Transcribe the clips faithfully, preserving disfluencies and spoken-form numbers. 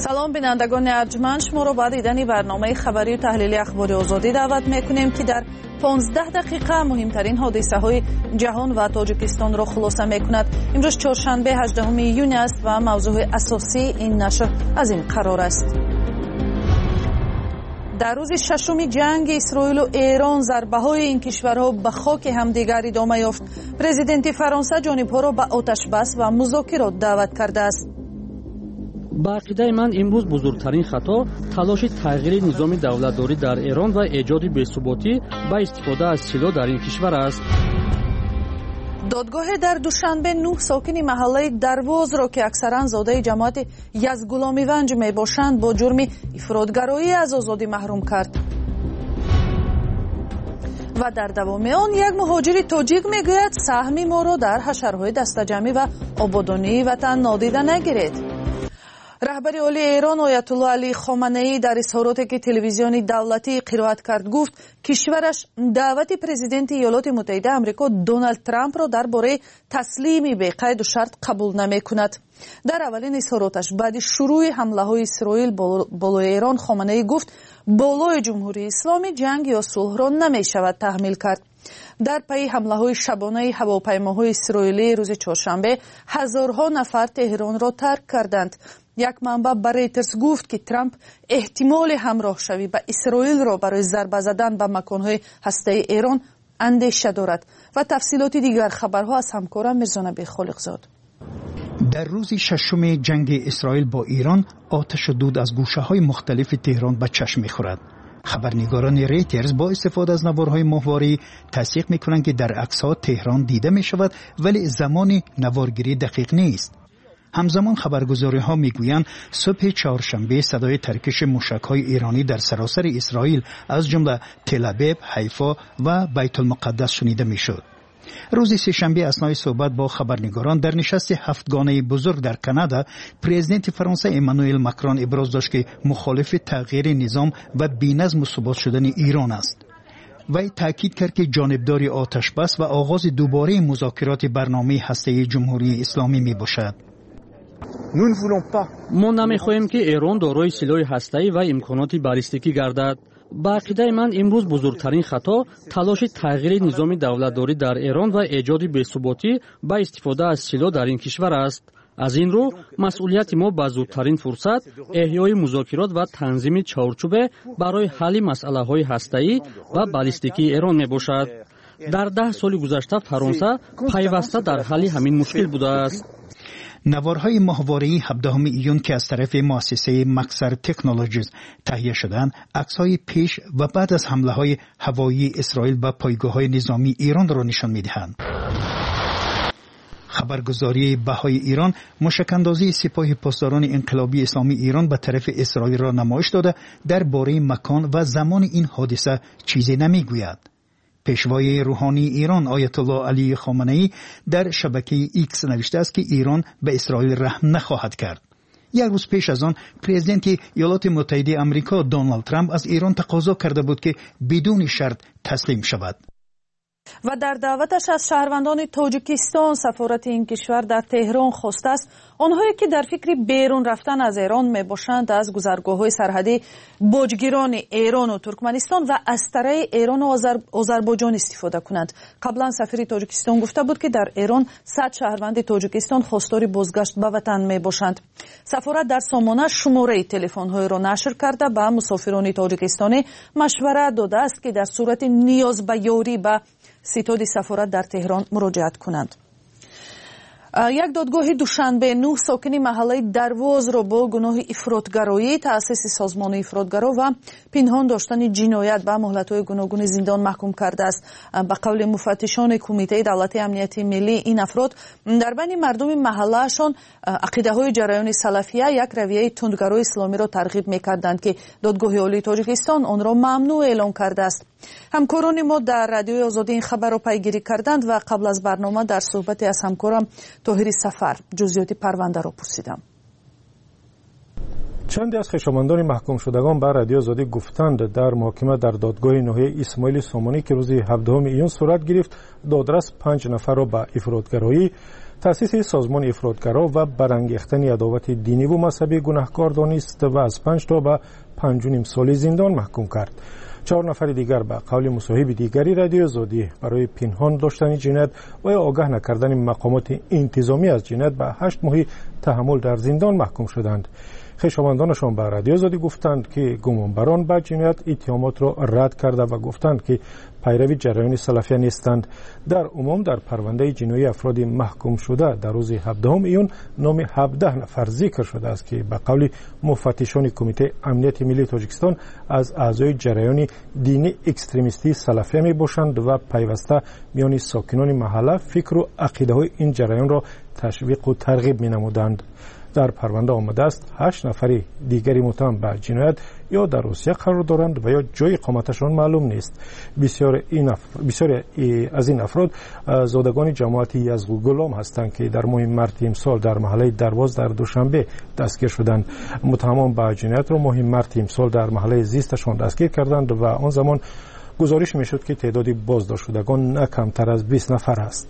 سلام بینندگان ارجمند، شما را با دیدن برنامه خبری و تحلیلی اخبار آزادی دعوت میکنیم که در پانزده دقیقه مهمترین حادثه های جهان و تاجیکستان را خلاصه میکند. امروز چهارشنبه هجدهم ایون است و موضوع اساسی این نشر از این قرار است. در روز ششم جنگ اسرائیل و ایران ضربه های این کشورها به خاک همدیگر ادامه یافت. پرزیدنت فرانسه جانبها را به آتش بس و مذاکرات دعوت کرده است. با عقیده من امروز بزرگترین خطا تلاش تغییر نظام دولتداری در ایران و ایجاد بی‌ثباتی با استفاده از سلاح در این کشور است. دادگاه در دوشنبه نه ساکن محله درواز را که اکثرا زاده جماعت یزدگلامیونج می باشند با جرم افراطگرایی از آزادی محروم کرد. و در دوام آن یک مهاجر تاجیک میگوید سهمی ما را در حشرهای دسته‌جمعی و آبادانی وطن نادیده نگیرید. رهبر عالی ایران آیت الله علی خامنه‌ای در اظهاراتی که تلویزیون دولتی قرائت کرد گفت کشورش دعوت پرزیدنت ایالات متحده آمریکا دونالد ترامپ را درباره تسلیمی به قید و شرط قبول نمی‌کند. در اولین اظهاراتش بعد شروع حمله‌های اسرائیل بالای ایران خامنه‌ای گفت بالای جمهوری اسلامی جنگ یا صلح را نمی‌شود تحمیل کرد. در پی حمله‌های شبانه هواپیماهای اسرائیلی روز چهارشنبه هزارها نفر تهران را ترک کردند. یک منبع به ریترز گفت که ترامپ احتمال همراه شوی به اسرائیل را برای ضربه زدن به مکان‌های هسته‌ای ایران اندیشه دارد. و تفصیلات دیگر خبرها از همکارم میرزا خالقزاد. در روز ششم جنگ اسرائیل با ایران آتش و دود از گوشه‌های مختلف تهران به چشم می‌خورد. خبرنگاران ریترز با استفاده از نوارهای ماهواره‌ای تصدیق می‌کنند که در عکس‌ها تهران دیده می‌شود ولی زمان نوارگیری دقیق نیست. همزمان خبرگزاری‌ها می‌گویند صبح چهارشنبه صدای ترکش موشک‌های ایرانی در سراسر اسرائیل از جمله تل‌آویو، حیفا و بیت المقدس شنیده می‌شد. روز سه‌شنبه اثنای صحبت با خبرنگاران در نشست هفتگانه بزرگ در کانادا، پرزیدنت فرانسه امانوئل ماکرون ابراز داشت که مخالف تغییر نظام و بی‌نظم و ثبات شدن ایران است. وی تاکید کرد که جانبداری آتش بس و آغاز دوباره مذاکرات برنامه هسته‌ای جمهوری اسلامی میباشد. ما نمی‌خواهیم که ایران دارای سلاح هسته‌ای و امکانات بالیستیکی گردد. با عقیده من امروز بزرگترین خطا تلاش تغییر نظام دولتداری در ایران و ایجاد بی‌ثباتی با استفاده از سلاح در این کشور است. از این رو مسئولیت ما با زودترین فرصت احیای مذاکرات و تنظیم چارچوب برای حل مسئله‌های هسته‌ای و بالیستیکی ایران میباشد. در ده سال گذشته فرانسه پیوسته در حل همین مشکل بوده است. نوارهای ماهواره‌ای هفدهم ایون که از طرف مؤسسه مکسر تکنولوژیز تهیه شدند، عکس‌های پیش و بعد از حمله‌های هوایی اسرائیل به پایگاه‌های نظامی ایران را نشان می‌دهند. خبرگزاری بهای ایران موشک‌اندازی سپاه پاسداران انقلابی اسلامی ایران به طرف اسرائیل را نمایش داده درباره مکان و زمان این حادثه چیزی نمی‌گوید. پیشوای روحانی ایران آیت الله علی خامنه‌ای در شبکه ایکس نوشته است که ایران به اسرائیل رحم نخواهد کرد. یک روز پیش از آن پرزیدنت ایالات متحده آمریکا دونالد ترامپ از ایران تقاضا کرده بود که بدون شرط تسلیم شود. و در دعوتش از شهروندان تاجیکستان سفارت این کشور در تهران خواسته است آنهایی که در فکر بیرون رفتن از ایران می باشند از گذرگاه‌های سرحدی باجگیران ایران و ترکمنستان و اسطره ایران و آذربایجان استفاده کنند. قبلا سفیر تاجیکستان گفته بود که در ایران صد شهروند تاجیکستان خواستار بازگشت به وطن می باشند. سفارت در سامانه شماره تلفن‌های را نشر کرده به مسافران تاجیکستانی مشورت داده است که در صورت نیاز به یاری به ستاد سفارت در تهران مراجعت کنند. یک دادگاه دوشنبه نه ساکن محله درواز را با گناه افراطگرایی، تأسیس سازمان افراطگرا و پنهان داشتن جنایت به مهلت‌های گوناگون زندان محکوم کرده است. به قول مفتشان کمیته دولتی امنیت ملی این افراد در بین مردم محله‌شان عقیده‌های جریان سلفیه یک رویه تندگرای اسلامی را ترغیب می‌کردند که دادگاه عالی تاجیکستان آن را ممنوع اعلام کرده است. همکاران ما در رادیوی آزادی این خبر را پیگیری کردند و قبل از برنامه در صحبتی از همکارم طاهر سفر جزئیات پرونده را پرسیدم. چندی از خویشاوندان محکوم شدگان به رادیو آزادی گفتند در محاکمه در دادگاه ناحیه اسماعیل سامانی که روز هفدهم ایون صورت گرفت، دادرس پنج نفر را به افراطگرایی، تأسیس سازمان افراطگرا و برانگیختن عداوت دینی و مذهبی گناهکار دانست و از پنج تا به پنج و نیم سال زندان محکوم کرد. چهار نفر دیگر به قول مصاحب دیگری رادیو آزادی برای پنهان داشتن جنایت و یا آگاه نکردن مقامات انتظامی از جنایت به هشت ماه تحمل در زندان محکوم شدند. خویشاوندانشان به رادیو آزادی گفتند که گمانبران به جنایت اتهامات را رد کرده و گفتند که پیروی جریان سلفیه نیستند. در عموم در پرونده جنایی افراد محکوم شده در روز هفدهم ایون نام هفده نفر ذکر شده است که به قول مفتشان کمیته امنیت ملی تاجیکستان از اعضای جریان دینی اکستریمیستی سلفیه می باشند و پیوسته میان ساکنان محله فکر و عقیده های این جریان را تشویق و ترغیب می نمودند. در پرونده آمده است هشت نفر دیگری متهم به جنایت یا در روسیه قرار دارند و یا جای اقامتشان معلوم نیست. بسیار این افراد، بسیار از این افراد زادگان جماعت یزغو گلام هستند که در ماه مارس امسال در محله درواز در دوشنبه دستگیر شدند. متهمان به جنایت را ماه مارس امسال در محله زیستشان دستگیر کردند و آن زمان گزارش میشد که تعداد بازداشت شدگان نه کمتر از بیست نفر است.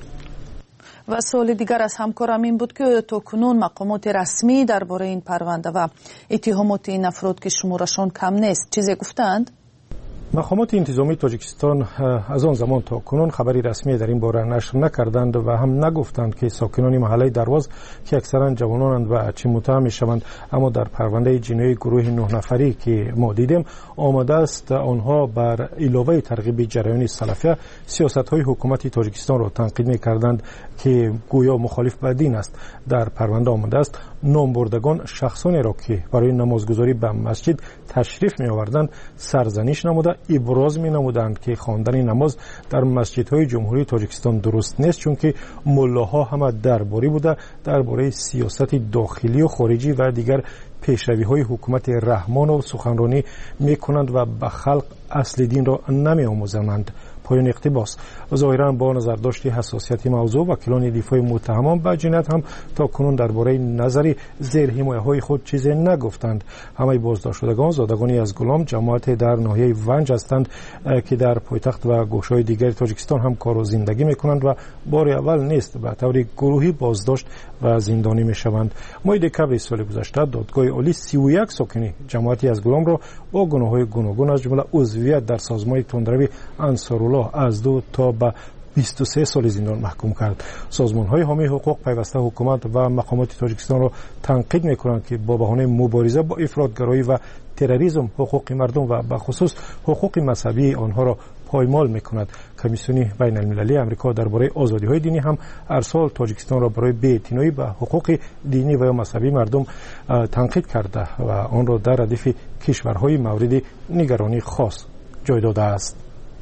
و سوال دیگر از همکارم این بود که تا کنون مقامات رسمی درباره این پرونده و اتهامات این افراد که شمارشان کم نیست چیزی گفتند؟ مقامات انتظامی تاجیکستان از آن زمان تا کنون خبری رسمی در این باره نشر نکردند و هم نگفتند که ساکنان محله درواز که اکثرا جوانانند و چه متهم میشوند، اما در پرونده جنایی گروه نه نفری که ما دیدیم آمده است آنها بر علاوه ترغیب جریان سلفیه سیاست‌های حکومت تاجیکستان را تنقید می‌کردند که گویا مخالف با دین است. در پرونده آمده است نام بردگان شخصانی را که برای نمازگزاری به مسجد تشریف می آوردند سرزنش نموده ابراز می نمودند که خواندن نماز در مسجدهای جمهوری تاجیکستان درست نیست، چون که ملاها همه درباری بوده درباره سیاست داخلی و خارجی و دیگر پیشروی های حکومت رحمان و سخنرانی می کنند و به خلق اصل دین را نمی آموزند. پایان اقتباس. ظاهرا با نظرداشت حساسیت موضوع وکیلان دفاع متهمان به جنایت هم تا کنون درباره نظری زیر حمایه های خود چیزی نگفتند. همه بازداشت شدگان زادگانی از گلام جماعت در ناحیه ونج هستند که در پایتخت و گوشه‌های دیگر تاجیکستان هم کار و زندگی میکنند و بار اول نیست به طور گروهی بازداشت و زندانی میشوند. ماه دکبر سال گذشته دادگاه عالی سی و یک ساکنی جماعتی از گلام را با گناه‌های گوناگون از جمله عضویت در سازمان تندروی انصارالله از دو تا به بیست و سه سال زندان محکوم کرد. سازمان‌های حامی حقوق پیوسته حکومت و مقامات تاجیکستان را تنقید می‌کنند که با بهانه مبارزه با افراطگرایی و تروریسم حقوق مردم و به خصوص حقوق مذهبی آنها را پایمال می‌کند. کمیسیون بین المللی آمریکا درباره آزادی‌های دینی هم هر سال تاجیکستان را برای بی‌اعتنایی به حقوق دینی و مذهبی مردم تنقید کرده و آن را در ردیف کشورهای مورد نگرانی خاص جای داده است.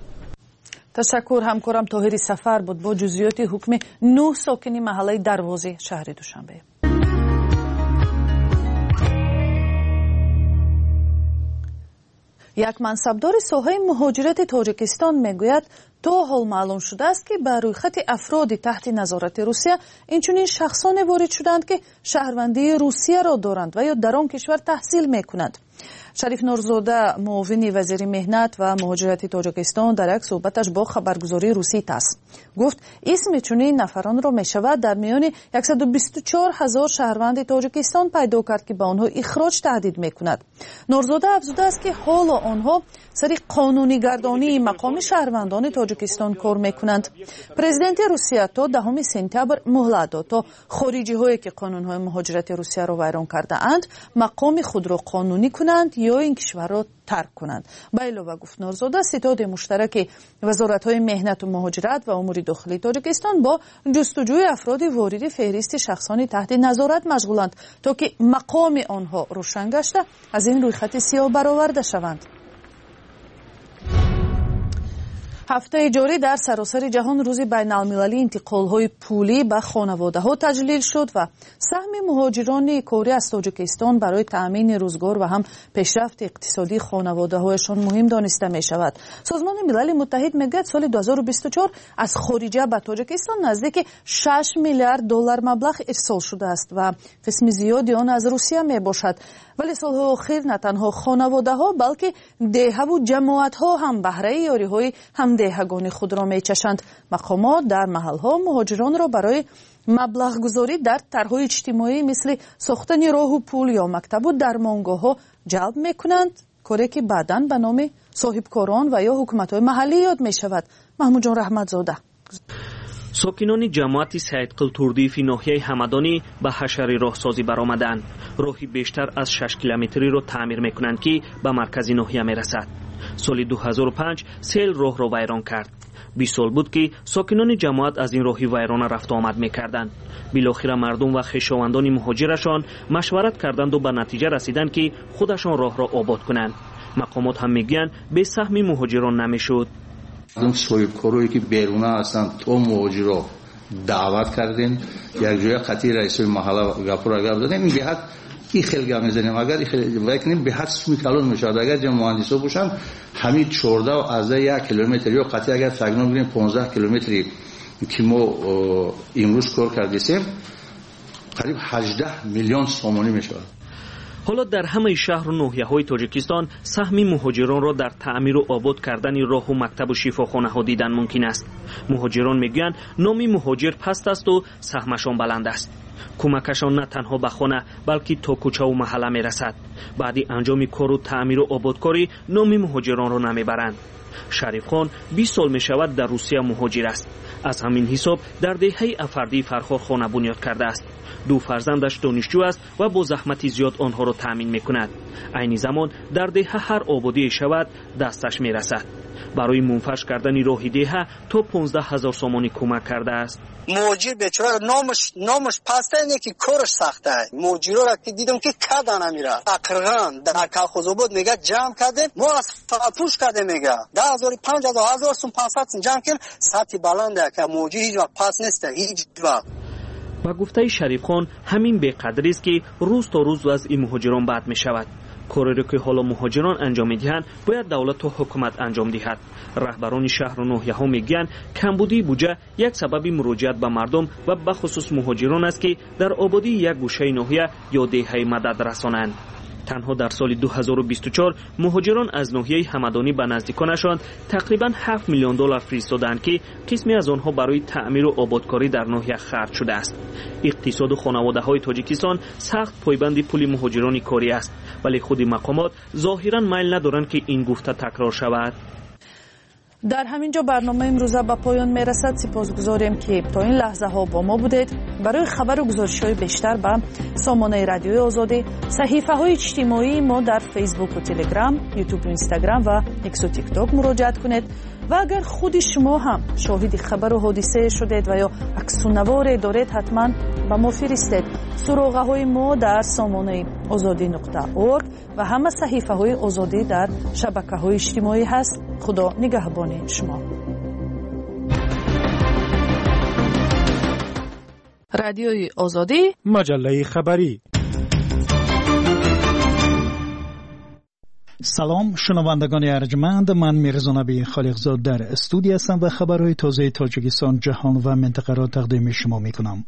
تشکر. همکارم طاهری سفر بود با جزئیات حکم نه ساکنی محله دروازه شهر دوشنبه. یک منصبدار ساحه مهاجرت تاجیکستان میگوید تا حال معلوم شده است که بر روی خط افرادی تحت نظارت روسیه اینچنین شخصان وارد شدند که شهروندی روسیه را دارند و یا در آن کشور تحصیل میکنند. شریف نورزاده معاون وزیر مهنت و مهاجرت تاجیکستان در یک صحبتش با خبرگزاری روسی تاس گفت اسم چنین نفران را می شود در میان صد و بیست و چهار هزار شهروند تاجیکستان پیدا کرد که به آنها اخراج تهدید می کند. نورزاده افزوده است که حالا آنها سری قانونی گردانی مقام شهروندان تاجیکستان کار می کنند. پرزیدنت روسیه تا دهم سپتامبر مهلت داد تا خارجی هایی که قانون های مهاجرت روسیه را ویران کرده اند مقام خود را قانونی کنند یا این کشور را ترک کنند. به علاوه گفت نورزاده ستاد مشترک وزارت‌های مهنت و مهاجرت و امور داخلی تاجیکستان با جستجوی افراد وارد فهرست شخصانی تحت نظارت مشغولند تا که مقام آنها روشن گشته از این رویخط سیاه برآورده شوند. هفته جاری در سراسر جهان روز بین المللی انتقال‌های پولی به خانواده‌ها تجلیل شد و سهم مهاجران کاری از تاجیکستان برای تأمین روزگار و هم پیشرفت اقتصادی خانواده‌هایشان مهم دانسته می‌شود. سازمان ملل متحد میگوید سال دو هزار و بیست و چهار از خارجه به تاجیکستان نزدیک شش میلیارد دلار مبلغ ارسال شده است و قسم زیادی آن از روسیه میباشد. ولی سالهای اخیر نه تنها خانواده ها بلکه دیه و جماعت ها هم بهره یاری های همدیهگان خود را می چشند. مقامات در محل ها مهاجران را برای مبلغ گذاری در طرحهای اجتماعی مثل ساختن راه و پول یا مکتب و درمانگاه ها جلب می کنند، کاری که بعداً به نام صاحبکاران و یا حکومت های محلی یاد می شود. محمود جان رحمتزاده. ساکنان جماعت سید قلتوردی فی ناحیه همدانی به حشر راهسازی برآمدند. راهی بیشتر از شش کیلومتری را تعمیر میکنند که به مرکز ناحیه میرسد. سال دو هزار و پنج سیل راه را ویران کرد. بیست سال بود که ساکنان جماعت از این راهی ویرانه رفت آمد میکردند. بالاخره مردم و خویشاوندان مهاجرشان مشورت کردند و به نتیجه رسیدند که خودشان راه را آباد کنند. مقامات هم میگویند به سهم مهاجران نمیشد. اون صاحبکارایی که بیرونه هستند تو مهاجرا دعوت کردین، یک جای قطعی رئیس محله گپور گپ دادن، این به حد این خیلی گپ میزنیم، اگر این خیلی وکنیم به حد سوی کلان میشه. اگر جمع مهندسا باشن همین چهارده و از یک کیلومتر یا قطعی اگر فگنو بگیریم پانزده کیلومتری که ما امروز کار کردیم قریب هجده میلیون سومانی میشه. حالا در همه شهر و ناحیه های تاجیکستان سهم مهاجران را در تعمیر و آباد کردن راه و مکتب و شفاخانه ها دیدن ممکن است. مهاجران میگویند نام مهاجر پست است و سهمشان بلند است. کمکشان نه تنها به خانه بلکه تا کوچه و محله میرسد. بعدی انجام کار و تعمیر و آبادکاری نام مهاجران را نمیبرند. شریف خان بیست سال می شود در روسیه مهاجر است. از همین حساب در دهه افردی فرخار خانه بنیاد کرده است. دو فرزندش دانشجو است و با زحمت زیاد آنها را تامین می کند. عین زمان در دهه هر آبادی شود دستش می رسد. برای منفش کردن راه دهه تا پانزده هزار سومانی کمک کرده است. مهاجر بیچاره نامش نامش پسته اینه که کارش سخته. مهاجرا را که دیدم که کدا نمیره. اقرغان در کاخوزآباد میگه جمع کرده ما از فروش کرده میگه ده هزار پنج هزار هزار سوم پانصد جمع کن سطح بلنده که مهاجر هیچ وقت پس نیست هیچ وقت. با گفته شریف خان همین به قدری است که روز تا روز وضع مهاجران بد می شود. کاری را که حالا مهاجران انجام میدهند باید دولت و حکومت انجام دهد. رهبران شهر و ناحیه ها میگویند کمبودی بودجه یک سبب مراجعت به مردم و به خصوص مهاجران است که در آبادی یک گوشه ناحیه یا دهه مدد رسانند. تنها در سال دو هزار و بیست و چهار مهاجران از ناحیه همدانی به نزدیکانشان تقریبا هفت میلیون دلار فرستادند که قسمی از آنها برای تعمیر و آبادکاری در ناحیه خرج شده است. اقتصاد و خانواده‌های تاجیکستان سخت پایبند پول مهاجران کاری است، ولی خود مقامات ظاهراً میل ندارند که این گفته تکرار شود. در همین جا برنامه امروزه به پایان میرسد. سپاسگزاریم که تا این لحظه ها با ما بودید. برای خبر و گزارش‌های بیشتر به سامانه رادیوی آزادی، صحیفه های اجتماعی ما در فیسبوک و تلگرام، یوتیوب و اینستاگرام و ایکس و تیک تاک مراجعه کنید. و اگر خود شما هم شاهد خبر و حادثه شدید و یا عکس و نوار دارید حتما به ما فرستید. سراغه های ما در سامانه آزادی نقطه اورگ و همه صحیفه های آزادی در شبکه های اجتماعی هست. خدا نگهبان شما. رادیوی آزادی، مجله خبری. سلام شنوندگان ارجمند، من میرزا نبی خالقزاد در استودیو هستم و خبرهای تازه تاجیکستان، جهان و منطقه را تقدیم شما میکنم.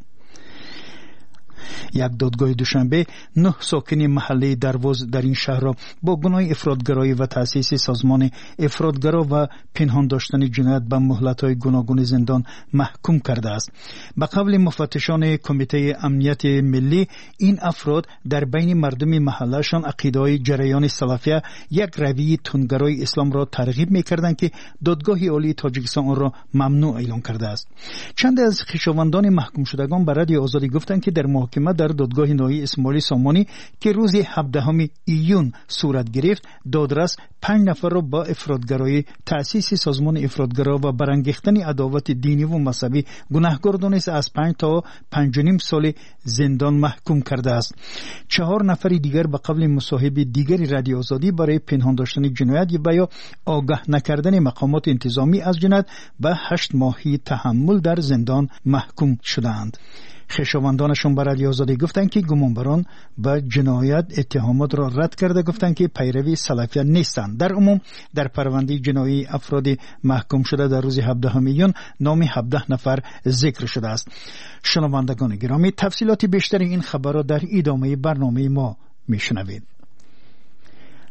یک دادگاه دوشنبه نه ساکن محله دروز در این شهر را با گناه افراطگرایی و تأسیس سازمان افراطگرا و پنهان داشتن جنایت به مهلت‌های گوناگون زندان محکوم کرده است. به قول مفتشان کمیته امنیت ملی، این افراد در بین مردم محلهشان عقیده‌های جریان سلفیه یک رویه تندگرای اسلام را ترغیب می‌کردند که دادگاه عالی تاجیکستان آن را ممنوع اعلام کرده است. چند از خویشاوندان محکوم شدگان به رادیو آزادی گفتند که در محاکمه در دادگاه نهایی اسماعیل سامانی که روز هفدهم ایون صورت گرفت، دادرس پنج نفر را با افراطگرایی، تأسیس سازمان افراطگرا و برانگیختن عداوت دینی و مذهبی گناهکار دانسته از پنج تا پنج و نیم سال زندان محکوم کرده است. چهار نفر دیگر به قول مصاحب دیگری رادیو آزادی برای پنهان داشتن جنایت و یا آگاه نکردن مقامات انتظامی از جنایت به هشت ماهی تحمل در زندان محکوم شدند. خویشاوندانشون به رادیو آزادی گفتند که گمانبران به جنایت اتهامات را رد کرده، گفتند که پیروی سلفیه نیستند. در عموم در پرونده جنایی افراد محکوم شده در روز هفدهم ایون نام هفده نفر ذکر شده است. شنوندگان گرامی، تفصیلات بیشتر این خبر را در ادامه برنامه ما میشنوید.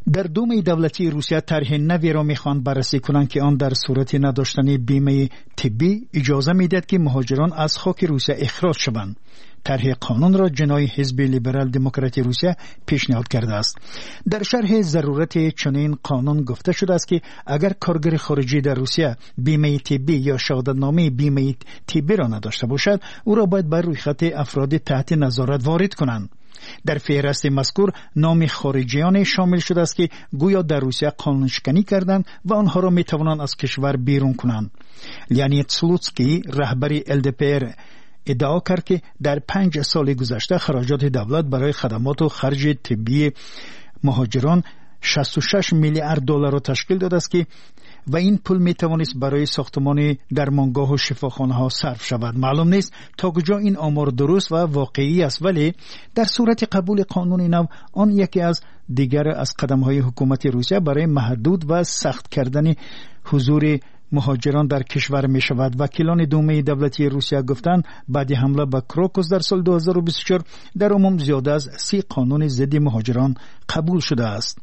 در دوم دولتی روسیه طرح نوی را میخواهند بررسی کنند که آن در صورت نداشتن بیمه طبی اجازه میدهد که مهاجران از خاک روسیه اخراج شوند. طرح قانون را جناح حزب لیبرال دموکراتی روسیه پیشنهاد کرده است. در شرح ضرورت چنین قانون گفته شده است که اگر کارگر خارجی در روسیه بیمه طبی یا شهادتنامه بیمه طبی را نداشته باشد، او را باید بر روی خط افراد تحت نظارت وارد کنند. در فهرست مذکور نام خارجیان شامل شده است که گویا در روسیه قانون شکنی کردند و آنها را می توانند از کشور بیرون کنند. لئونید سلوتسکی رهبر ال دی پی ار ادعا کرد که در پنج سال گذشته خراجات دولت برای خدمات و خرج طبی مهاجران شصت و شش میلیارد دلار را تشکیل داده است که و این پول می توانست برای ساختمان درمانگاه و شفاخانه ها صرف شود. معلوم نیست تا کجا این آمار درست و واقعی است، ولی در صورت قبول قانون نو آن یکی از دیگر از قدم های حکومت روسیه برای محدود و سخت کردن حضور مهاجران در کشور می شود. وکیلان دومه دولتی روسیه گفتند بعد حمله به کروکوس در سال دو هزار و بیست و چهار در عموم زیاده از سی قانون ضد مهاجران قبول شده است.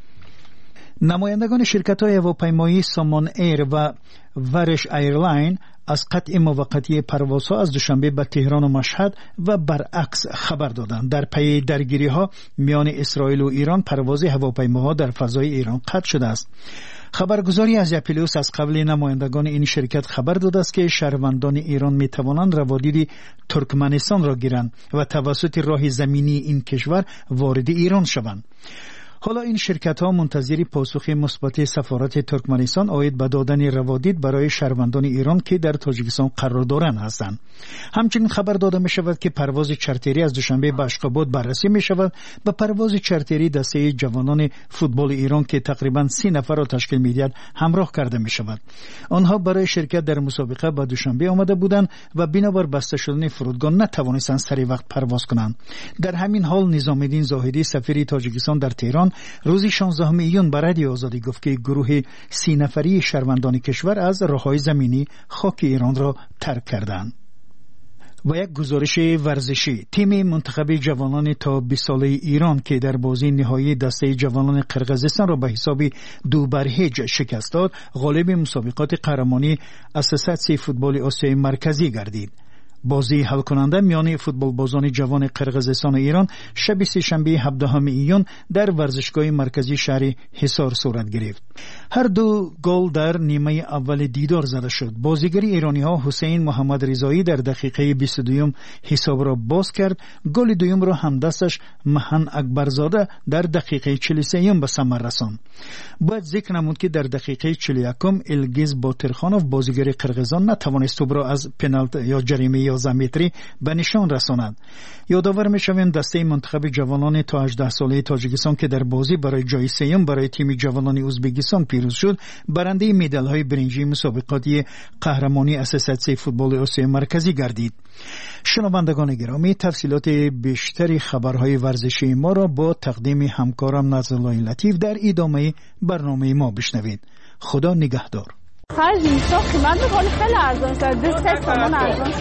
نمایندگان شرکت‌های هواپیمایی سامان ایر و ورش ایرلاین از قطع موقتی پروازها از دوشنبه به تهران و مشهد و برعکس خبر دادند. در پی درگیری‌ها میان اسرائیل و ایران پرواز هواپیماها در فضای ایران قطع شده است. خبرگزاری از اپیلیوس از قبل نمایندگان این شرکت خبر داده است که شهروندان ایران می توانند روادید ترکمنستان را گیرند و توسط راه زمینی این کشور وارد ایران شوند. حالا این شرکت ها منتظر پاسخ مثبت سفارت ترکمنستان آید به دادن روادید برای شهروندان ایران که در تاجیکستان قرار دارند هستند. همچنین خبر داده می شود که پرواز چارتری از دوشنبه به اشخاباد بررسی می شود. به پرواز چارتری دسته جوانان فوتبال ایران که تقریبا سی نفر را تشکیل می دهد همراه کرده می شود. آنها برای شرکت در مسابقه به دوشنبه آمده بودند و بنابر بسته شدن فرودگاه نتوانستند سری وقت پرواز کنند. در همین حال نظام الدین زاهدی سفیر تاجیکستان در تهران روز شانزدهم ایون به رادیو آزادی گفت که گروه سی نفری شهروندان کشور از راههای زمینی خاک ایران را ترک کردند. و یک گزارش ورزشی، تیم منتخب جوانان تا بیست ساله ایران که در بازی نهایی دسته جوانان قرقیزستان را به حساب دو بر هیچ شکست داد، غالب مسابقات قهرمانی اساسیاسیون فوتبال آسیای مرکزی گردید. بازی حل کننده میان فوتبال بازان جوان قرقیزستان و ایران شب سه‌شنبه هفدهم ایون در ورزشگاه مرکزی شهر حصار صورت گرفت. هر دو گل در نیمه اول دیدار زده شد. بازیگر ایرانی ها حسین محمد رضایی در دقیقه بیست و دو حساب را باز کرد. گل دوم را همدستش مهن اکبرزاده در دقیقه چهل و سه به ثمر رساند. باید ذکر نمود که در دقیقه چهل و یک الگیز باترخانوف بازیگر قرقیزان نتوانست توپ را از پنالتی یا جریمه یازده متری به نشان رساند. یادآور می‌شویم دسته منتخب جوانان تا هجده ساله تاجیکستان که در بازی برای جای سوم برای تیم جوانان ازبکستان پیروز شد، برنده مدال‌های برنجی مسابقات قهرمانی اساسیاسیون فوتبال آسیای مرکزی گردید. شنوندگان گرامی، تفصیلات بیشتری خبرهای ورزشی ما را با تقدیم همکارم نظرالله لطیف در ادامه برنامه ما بشنوید. خدا نگهدار. هر جنسا قیمت میکنه خیلی ارزان شد. دست سامان ارزان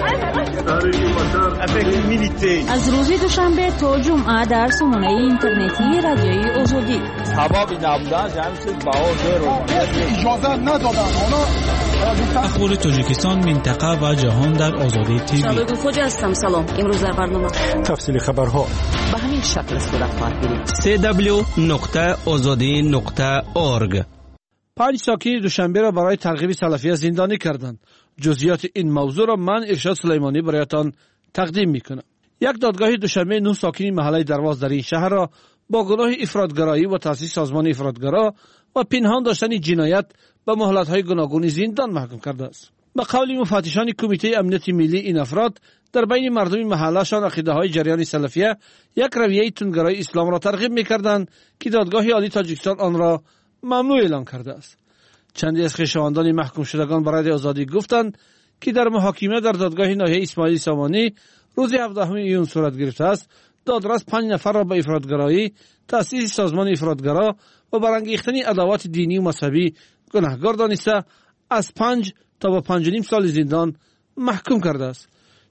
از روز دوشنبه تا جمعه در سامانه اینترنتی رادیوی آزادی سبب نبودن جمعیت بهار رو اجازه ندادن. اخبار تاجیکستان، منطقه و جهان در آزادی تیوی. شباب خوجا هستم. سلام. امروز در برنامه تفصیل خبرها به همین شکل صورت خواهد گرفت. دبلیو دبلیو دبلیو نقطه آزادی نقطه اورگ. پنج ساکن دوشنبه را برای ترغیب سلفیه زندانی کردند. جزئیات این موضوع را من ارشاد سلیمانی برایتان تقدیم میکنم. یک دادگاه دوشنبه نه ساکن محله درواز در این شهر را با گناه افراطگرایی و تأسیس سازمان افراطگرا و پنهان داشتن جنایت به مهلت‌های گوناگون زندان محکوم کرده است. به قول مفتشان کمیته امنیت ملی، این افراد در بین مردم محله‌شان عقیده‌های جریان سلفیه یک رویه تندگرای اسلام را ترغیب می‌کردند که دادگاه عالی تاجیکستان آن را ممنوع اعلام کرده است. چندی از خویشاوندان محکوم شدگان برای آزادی گفتند که در محاکمه در دادگاه ناحیه اسماعیل سامانی روز هفدهم ایون صورت گرفته است. دادرس پنج نفر را به افراطگرایی، تأسیس سازمان افراطگرا و برانگیختن عداوت دینی و مذهبی گناهکار دانسته از پنج تا به پنج و نیم سال زندان محکوم کرده است.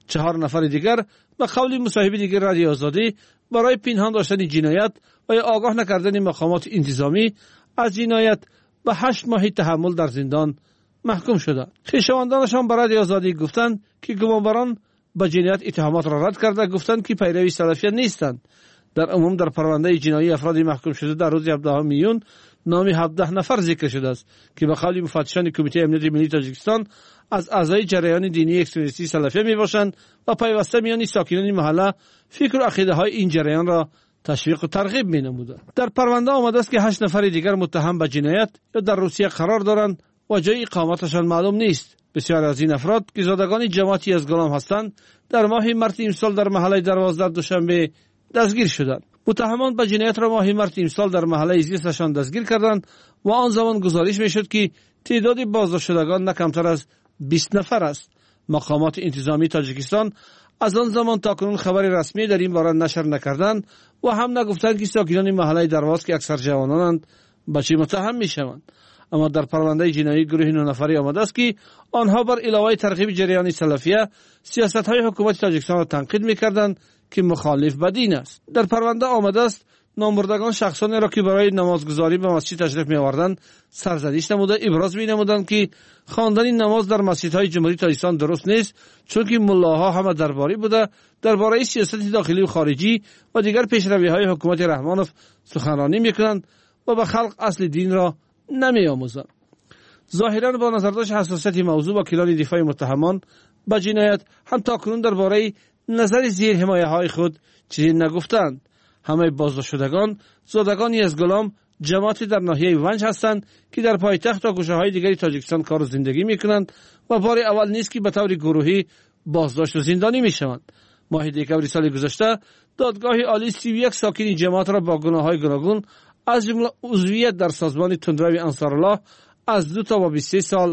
چهار نفر دیگر به قول مصاحبه دیگر رادیو آزادی برای پنهان داشتن جنایت و یا آگاه نکردن مقامات انتظامی از جنایت به هشت ماه تحمل در زندان محکوم شدند. خویشاوندانشان به رادیو آزادی گفتند که گمانبران به جنایت اتهامات را رد کرده گفتند که پیروی سلفیان نیستند. در عموم در پرونده جنایی افراد محکوم شده در روز هفدهم میون نام هفده نفر ذکر شده است که به قول مفتشان کمیته امنیت ملی تاجیکستان از اعضای جریان دینی اکستریمیستی سلفی میباشند و پیوسته میان ساکنان محله فکر و عقیده های این جریان را تشویق و ترغیب مینمودند. در پرونده آمده است که هشت نفر دیگر متهم به جنایت یا در روسیه قرار دارند و جای اقامتشان معلوم نیست. بسیار از این افراد که زادگان جماعتی از گلام هستند در ماه مارس امسال در محله درواز در دوشنبه دستگیر شدند. متهمان به جنایت را ماه مارس امسال در محله زیستشان دستگیر کردند و آن زمان گزارش میشد که تعداد بازداشت شدگان نه کمتر از بیست نفر است. مقامات انتظامی تاجیکستان از آن زمان تا کنون خبر رسمی در این باره نشر نکردند و هم نگفتند که ساکنان محله درواز که اکثر جوانانند به چه متهم میشوند. اما در پرونده جنایی گروه نه نفری آمده است که آنها بر علاوه ترغیب جریان سلفیه سیاست‌های حکومت تاجیکستان را تنقید می‌کردند که مخالف به دین است. در پرونده آمده است نامبردگان شخصانی را که برای نمازگزاری به مسجد تشریف می‌آوردند سرزنش نموده ابراز می‌نمودند که خواندن نماز در مسجدهای جمهوری تاجیکستان درست نیست چون که ملاها همه درباری بوده درباره سیاست داخلی و خارجی و دیگر پیشروی‌های حکومت رحمانوف سخنرانی می‌کنند و به خلق اصل دین را نمی‌آموزند. ظاهراً با نظرداشت حساسیت موضوع وکیلان دفاع متهمان به جنایت هم تاکنون درباره نظر زیر حمایه های خود چیزی نگفتند. همه بازداشت شدگان زادگانی از گلام جماعتی در ناحیه ونج هستند که در پایتخت و گوشه های دیگری تاجیکستان کار و زندگی میکنند و بار اول نیست که به طور گروهی بازداشت و زندانی میشوند. ماه دکمبر سال گذشته دادگاه عالی سی و یک ساکن جماعت را با گناه‌های گوناگون از جمله عضویت در سازمان تندروی انصارالله از دو تا و بیست و سه سال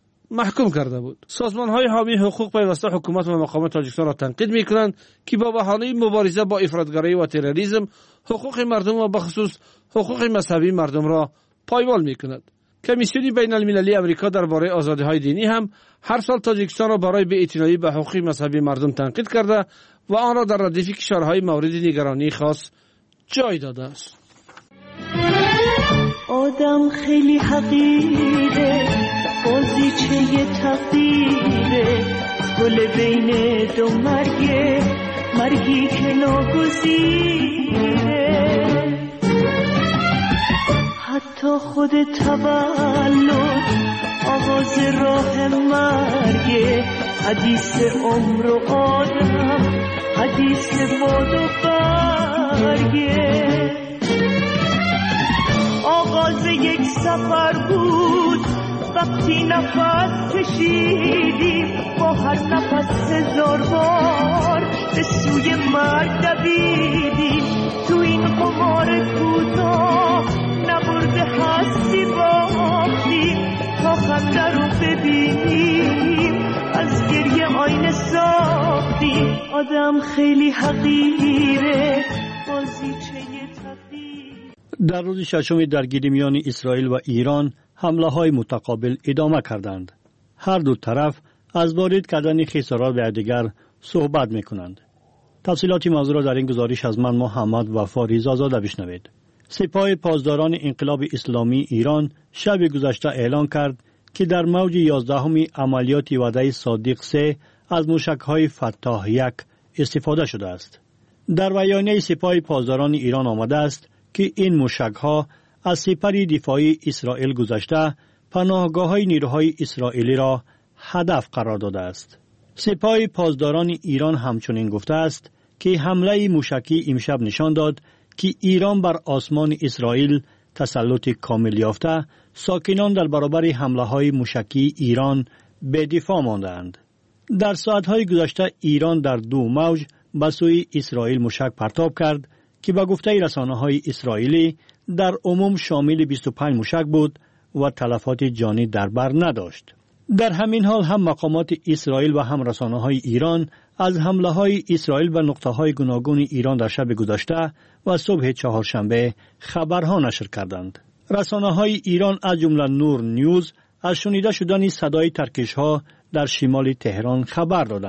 محکوم کرده بود. سازمان‌های حامی حقوق پیوسته حکومت و مقامات تاجیکستان را تنقید می‌کنند که با بهانه مبارزه با افراطگرایی و تروریسم حقوق مردم و بخصوص حقوق مذهبی مردم را پایمال می‌کند. کمیسیون بین‌المللی آمریکا درباره آزادی‌های دینی هم هر سال تاجیکستان را برای بی‌اعتنایی به حقوق مذهبی مردم تنقید کرده و آن را در ردیف کشورهای مورد نگرانی خاص جای داده است. آدم خیلی حقیره بازیچه تقدیره گل بین دو مرگه مرگی که ناگزیره حتی خود تولد آغاز راه مرگه حدیث عمر و آدم حدیث باد و برگه آغاز یک سفر بود وقتی نفس کشیدیم با هر نفس هزار بار به سوی مرگ دویدیم تو این قمار کوتاه نبرده هستی باختیم تا خنده رو ببینیم از گریه آینه ساختیم آدم خیلی حقیره بازیچه تقدیر. در روز ششم درگیری میان اسرائیل و ایران حمله های متقابل ادامه کردند. هر دو طرف از وارد کردن خسارات به یکدیگر صحبت میکنند. تفصیلات موضوع را در این گزارش از من محمد وفا رضازاده بشنوید. سپاه پاسداران انقلاب اسلامی ایران شب گذشته اعلام کرد که در موج یازدهم عملیات وعده صادق سه از موشک‌های فتاح یک استفاده شده است. در بیانیه سپاه پاسداران ایران آمده است که این موشک‌ها از سپر دفاعی اسرائیل گذشته پناهگاه‌های نیروهای اسرائیلی را هدف قرار داده است. سپاه پاسداران ایران همچنین گفته است که حمله موشکی امشب نشان داد که ایران بر آسمان اسرائیل تسلط کامل یافته، ساکنان در برابر حمله‌های موشکی ایران به دفاع ماندند. در ساعت‌های گذشته ایران در دو موج به سوی اسرائیل موشک پرتاب کرد که به گفته رسانه‌های اسرائیلی در عموم شامل بیست و پنج موشک بود و تلفات جانی در بر نداشت. در همین حال هم مقامات اسرائیل و هم رسانه‌های ایران از حمله‌های اسرائیل به نقطه‌های گوناگون ایران در شب گذشته و صبح چهارشنبه خبرها نشر کردند. رسانه‌های ایران از جمله نور نیوز از شنیده شدن صدای ترکش‌ها در شمال تهران خبر دادند.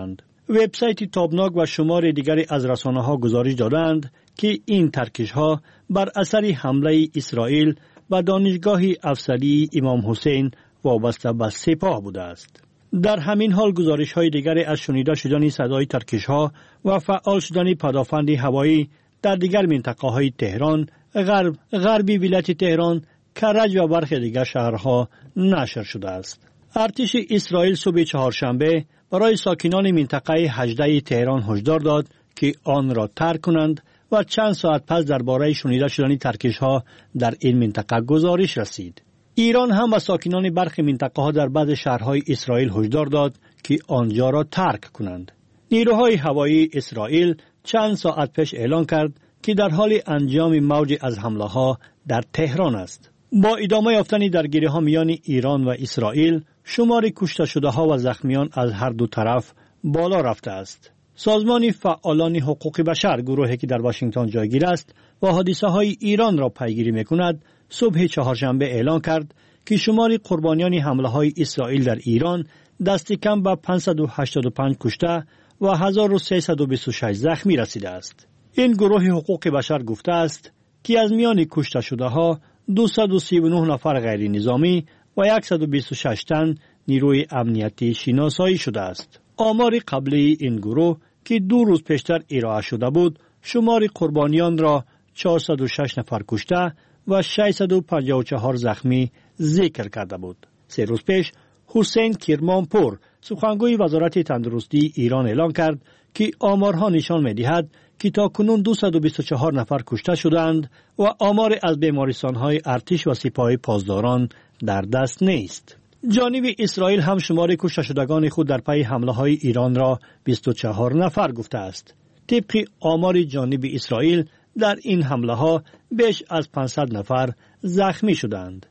وبسایت تابناک و شمار دیگری از رسانه‌ها گزارش دادند که این ترکش‌ها بر اثر حمله اسرائیل به دانشگاه افسری امام حسین وابسته به سپاه بوده است. در همین حال گزارش‌های دیگری از شنیده شدن صدای ترکش‌ها و فعال شدن پدافند هوایی در دیگر منطقه‌های تهران، غرب، غربی ولایت تهران، کرج و برخی دیگر شهرها نشر شده است. ارتش اسرائیل صبح چهارشنبه برای ساکنان منطقه هجده تهران هشدار داد که آن را ترک کنند و چند ساعت پس درباره شنیده شدن ترکش‌ها در این منطقه گزارش رسید. ایران هم به ساکنان برخی منطقه‌ها در بعض شهرهای اسرائیل هشدار داد که آنجا را ترک کنند. نیروهای هوایی اسرائیل چند ساعت پیش اعلان کرد که در حال انجام موج از حمله‌ها در تهران است. با ادامه یافتن درگیری‌ها میان ایران و اسرائیل، شمار کشته شده‌ها و زخمیان از هر دو طرف بالا رفته است. سازمان فعالان حقوق بشر، گروهی که در واشنگتن جایگیر است و حادثه‌های ایران را پیگیری می‌کند، صبح چهارشنبه اعلان کرد که شمار قربانیان حمله‌های اسرائیل در ایران دست کم به پانصد و هشتاد و پنج کشته و هزار و سیصد و بیست و شش زخمی رسیده است. این گروه حقوق بشر گفته است که از میان کشته شده‌ها دویست و سی و نه نفر غیر نظامی و صد و بیست و شش تن نیروی امنیتی شناسایی شده است. آمار قبلی این گروه که دو روز پیشتر ارائه شده بود، شمار قربانیان را چهارصد و شش نفر کشته و ششصد و پنجاه و چهار زخمی ذکر کرده بود. سه روز پیش حسین کرمانپور، سخنگوی وزارت تندرستی ایران، اعلان کرد که آمارها نشان می‌دهد که تا کنون دویست و بیست و چهار نفر کشته شدند و آمار از بیمارستان‌های ارتش و سپاه پاسداران در دست نیست. جانب اسرائیل هم شمار کشته شدگان خود در پی حمله‌های ایران را بیست و چهار نفر گفته است. طبق آمار جانب اسرائیل در این حمله‌ها بیش از پانصد نفر زخمی شدند.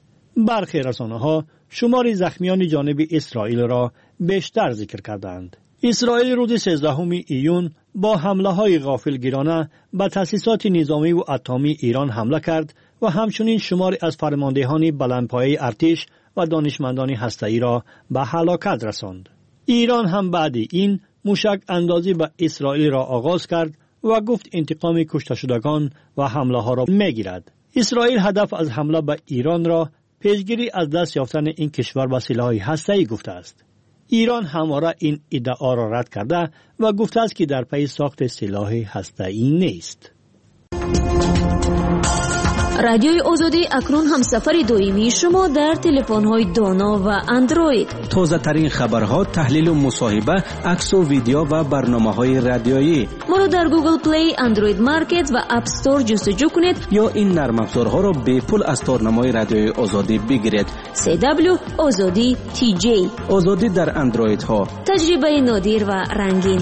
برخی رسانه‌ها شمار زخمیان جانب اسرائیل را بیشتر ذکر کردند. اسرائیل روز سیزدهم ایون با حمله‌های غافلگیرانه به تأسیسات نظامی و اتمی ایران حمله کرد و همچنین شمار از فرماندهان بلندپایه ارتش و دانشمندان هسته‌ای را به هلاکت رساند. ایران هم بعد این موشک اندازی به اسرائیل را آغاز کرد و گفت انتقام کشته شدگان و حمله ها را میگیرد. اسرائیل هدف از حمله به ایران را پیشگیری از دست یافتن این کشور به سلاح هسته‌ای گفته است. ایران همواره این ادعا را رد کرده و گفته است که در پی ساخت سلاح هسته‌ای نیست. رادیوی آزادی اکنون هم سفر دویمی شما در تلفن‌های دانا و اندروید. تازه ترین خبرها، تحلیل و مصاحبه، عکس و ویدیو و برنامه‌های رادیویی. ما رو در گوگل پلی، اندروید مارکت و اپ استور جستجو کنید یا این نرم افزارها را به پول از تارنمای رادیوی آزادی بگیرید. سی دبلیو آزادی تی جی. آزادی در اندروید ها. تجربه نادر و رنگین.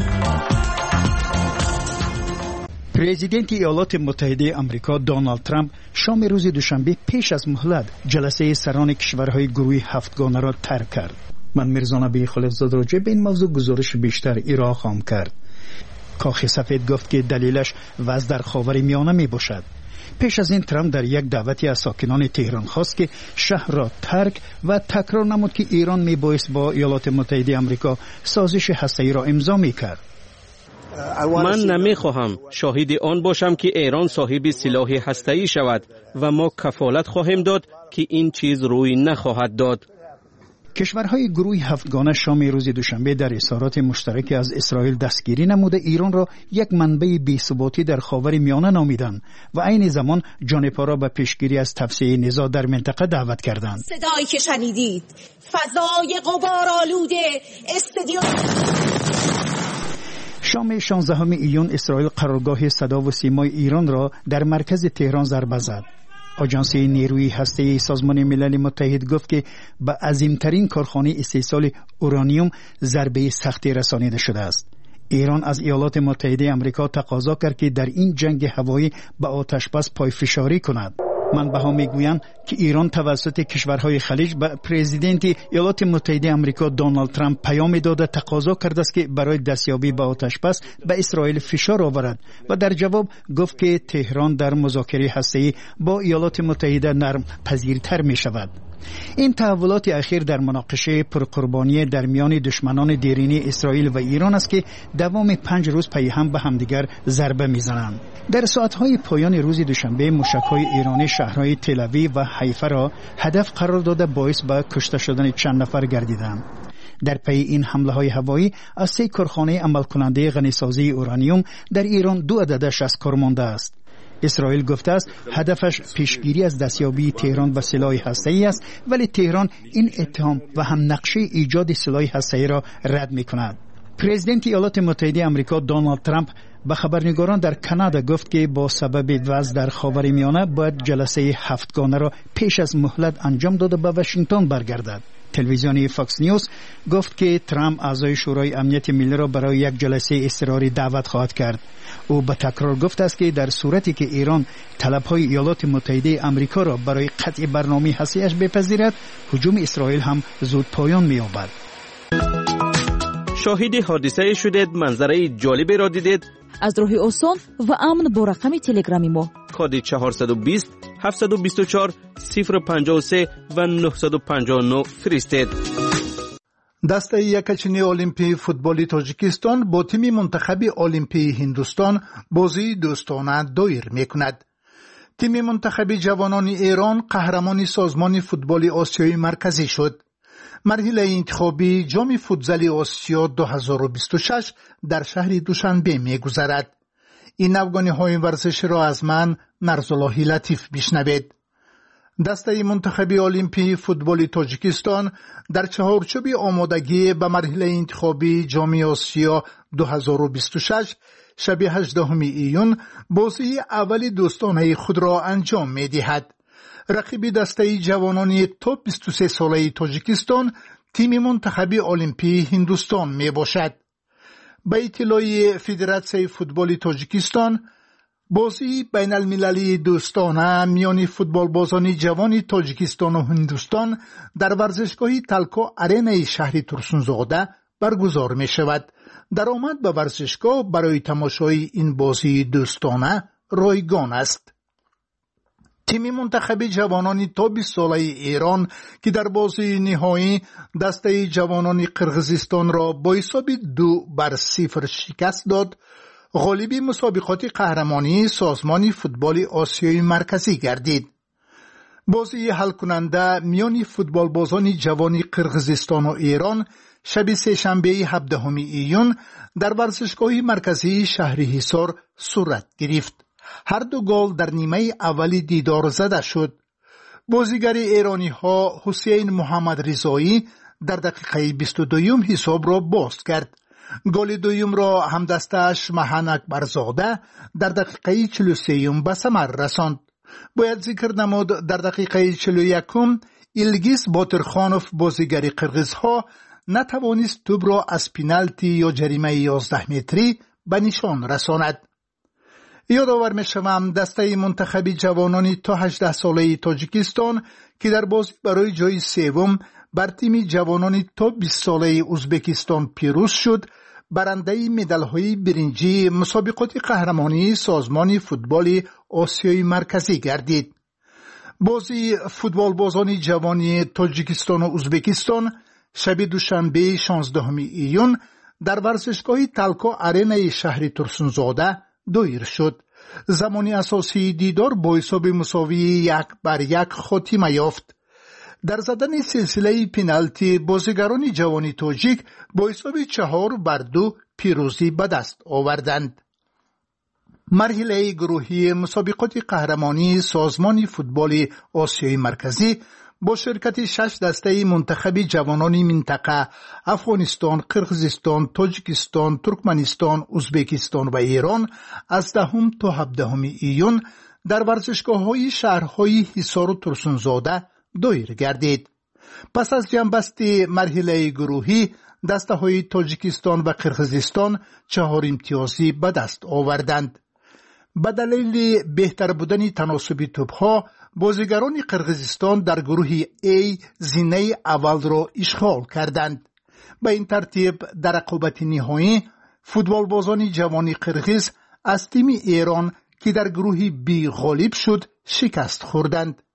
پرزیدنت ایالات متحده آمریکا دونالد ترامپ شام روز دوشنبه پیش از مهلت جلسه سران کشورهای گروه هفتگانه را ترک کرد. من میرزا نبی خلیفزاده راجع به این موضوع گزارش بیشتر ارائه خواهم کرد. کاخ سفید گفت که دلیلش وضع در خاورمیانه می باشد. پیش از این ترامپ در یک دعوتی از ساکنان تهران خواست که شهر را ترک و تکرار نمود که ایران می بایست با ایالات متحده آمریکا سازش هسته‌ای را امضا می کرد. من نمی خواهم شاهد آن باشم که ایران صاحب سلاح هسته‌ای شود و ما کفالت خواهیم داد که این چیز روی نخواهد داد. کشورهای گروه هفتگانه شام روز دوشنبه در اظهارات مشترک از اسرائیل دستگیری نموده ایران را یک منبع بی‌ثباتی در خاورمیانه نامیدند و عین زمان جانب‌ها را به پیشگیری از توسعه نزاع در منطقه دعوت کردند. صدایی که شنیدید فضای غبارآلوده استادیوم شام شانزدهم ایون اسرائیل قرارگاه صدا و سیمای ایران را در مرکز تهران ضربه زد. آژانس نیروی هسته‌ای سازمان ملل متحد گفت که به عظیمترین کارخانه استحصال اورانیوم ضربه سختی رسانیده شده است. ایران از ایالات متحده آمریکا تقاضا کرد که در این جنگ هوایی به آتشبس پایفشاری کند. منبع‌ها میگویند که ایران توسط کشورهای خلیج به پرزیدنت ایالات متحده آمریکا دونالد ترامپ پیام داده تقاضا کرده است که برای دستیابی به آتشبس به اسرائیل فشار آورد و در جواب گفت که تهران در مذاکره هسته‌ای با ایالات متحده نرم پذیرتر می شود. این تحولات اخیر در مناقشه پرقربانی در میان دشمنان دیرینه اسرائیل و ایران است که دوام پنج روز پی هم به همدیگر ضربه میزنند. در ساعتهای پایان روز دوشنبه موشک‌های ایرانی شهرهای تل‌آویو و حیفا را هدف قرار داده باعث به کشته شدن چند نفر گردیدند. در پی این حمله های هوایی از سه کارخانه عمل کننده غنیسازی اورانیوم در ایران دو عددش از کار مانده است. اسرائیل گفته است هدفش پیشگیری از دستیابی تهران به سلاح هسته‌ای است، ولی تهران این اتهام و هم نقشه ایجاد سلاح هسته‌ای را رد می‌کند. پرزیدنت ایالات متحده آمریکا دونالد ترامپ به خبرنگاران در کانادا گفت که با سبب وضع در خاورمیانه باید جلسه هفتگانه را پیش از مهلت انجام داده به واشنگتن برگردد. تلویزیون فاکس نیوز گفت که ترامپ اعضای شورای امنیت ملی را برای یک جلسه اضطراری دعوت خواهد کرد. او به تکرار گفته است که در صورتی که ایران طلب‌های ایالات متحده آمریکا را برای قطع برنامه هسته‌ایش بپذیرد، هجوم اسرائیل هم زود پایان می‌یابد. شاهد حادثه شدید، منظره جالبی را دیدید؟ از راه آسان و امن با رقم تلگرامی ما کد چهارصد و بیست هفتصد و بیست و چهار صفر پنجاه و سه و نهصد و پنجاه و نه فرستید. دسته یکچینی المپی فوتبالی تاجیکستان با تیم منتخب المپی هندوستان بازی دوستانه دایر میکند. تیم منتخب جوانان ایران قهرمان سازمان فوتبال آسیای مرکزی شد. مرحله انتخابی جام فوتزال آسیا دو هزار و بیست و شش در شهر دوشنبه می‌گذرد. این افغانی‌های ورزش را از من مرزالله لطیف بشنوید. دسته منتخب المپی فوتبال تاجیکستان در چهارچوب آمادگی به مرحله انتخابی جام آسیا دو هزار و بیست و شش شب هجدهم ایون بازی اول دوستانه خود را انجام می‌دهد. رقیب دسته جوانان توپ بیست و سه ساله تاجیکستان تیم منتخب المپی هندوستان می باشد. به اطلاع فدراسیون فوتبال تاجیکستان، بازی بین المللی دوستانه میان فوتبال بازان جوان تاجیکستان و هندوستان در ورزشگاه تلکو آرنا شهر ترسونزاده برگزار می شود. درآمد به ورزشگاه برای تماشای این بازی دوستانه رایگان است. تیم منتخب جوانان تا بیست ساله ایران که در بازی نهایی دسته جوانان قرغیزستان را با حساب دو بر صفر شکست داد، غالب مسابقات قهرمانی سازمان فوتبال آسیای مرکزی گردید. بازی حل کننده میان فوتبال بازان جوان قرغیزستان و ایران شب سه‌شنبه هفدهم ایون در ورزشگاه مرکزی شهر حصار صورت گرفت. هر دو گل در نیمه اولی دیدار زده شد. بازیگر ایرانی ها حسین محمد رضایی در دقیقه بیست و دوم حساب را باز کرد. گل دوم را همدستش مهان اکبرزاده در دقیقه چهل و سه به ثمر رساند. باید ذکر نمود در دقیقه چهل و یکم ایلگیز باترخانوف بازیگر قرغیزها نتوانست توپ را از پنالتی یا جریمه یازده متری به نشان رساند. یادآور می‌شوم دسته منتخب جوانان تا هجده ساله تاجیکستان که در بازی برای جای سوم بر تیم جوانان تا بیست ساله ازبکستان پیروز شد، برنده مدال‌های برنجی مسابقات قهرمانی سازمان فوتبال آسیای مرکزی گردید. بازی فوتبال بازان جوانی تاجیکستان و ازبکستان شب دوشنبه شانزدهم ایون در ورزشگاه تلکو آرنا شهر ترسونزاده دایر شد. زمان اساسی دیدار با حساب مساوی یک بر یک خاتمه یافت. در زدن سلسله پنالتی بازیگران جوانی تاجیک با حساب چهار بر دو پیروزی به دست آوردند. مرحله گروهی مسابقات قهرمانی سازمان فوتبال آسیای مرکزی با شرکت شش دسته منتخب جوانان منطقه افغانستان، قرغیزستان، تاجیکستان، ترکمنستان، ازبکستان و ایران از دهم تا هفدهم ایون در ورزشگاه‌های شهرهای حصار و ترسونزاده دایر گردید. پس از جنبستی مرحله گروهی دسته‌های تاجیکستان و قرغیزستان چهار امتیازی به دست آوردند. به دلیل بهتر بودن تناسب توپ‌ها بازیگران قرغیزستان در گروه A زینه اول را اشغال کردند. به این ترتیب در رقابت نهایی فوتبال بازان جوان قرغیز از تیم ایران که در گروه B غالب شد شکست خوردند.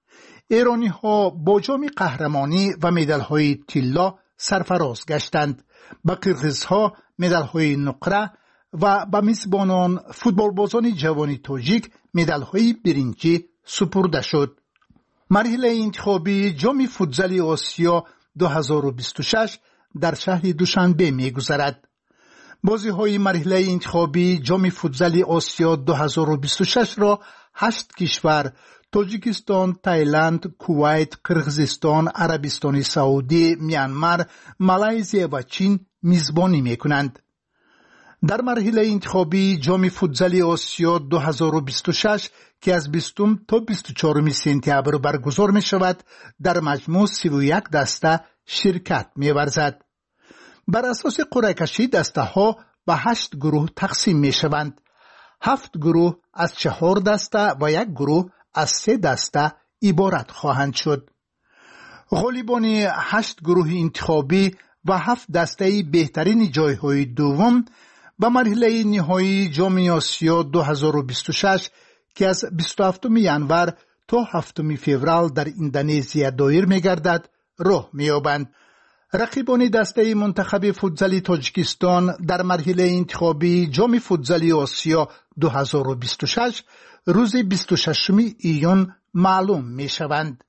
ایرانی ها با جام قهرمانی و مدال های طلا سرفراز گشتند. به قرغیز ها مدال های نقره و به میزبانان فوتبال بازان جوان تاجیک مدال های برنجی سپرده شد. مرحله انتخابی جام فوتزال آسیا دو هزار و بیست و شش در شهر دوشنبه می گذرد. بازی های مرحله انتخابی جام فوتزال آسیا دو هزار و بیست و شش را هشت کشور تاجیکستان، تایلند، کویت، قرغیزستان، عربستان سعودی، میانمار، مالایزیا و چین میزبانی می کنند. در مرحله انتخابی جام فوتزال آسیا دو هزار و بیست و شش که از بیستم تا بیست و چهارم سپتامبر برگزار می شود، در مجموع سی و یک دسته شرکت می ورزد. بر اساس قرعه کشی دسته ها به هشت گروه تقسیم می شوند. هفت گروه از چهار دسته و یک گروه از سه دسته عبارت خواهند شد. غالبان هشت گروه انتخابی و هفت دسته بهترین جایهای دوم به مرحله نهایی جام آسیا دو هزار و بیست و شش که از بیست و هفتم ژانویه تا هفتم فوریه در اندونزیا دایر می گردد راه می یابند. رقیبان دسته منتخب فوتزال تاجیکستان در مرحله انتخابی جام فوتزال آسیا دو هزار و بیست و شش روز بیست و ششم ایون معلوم می شوند.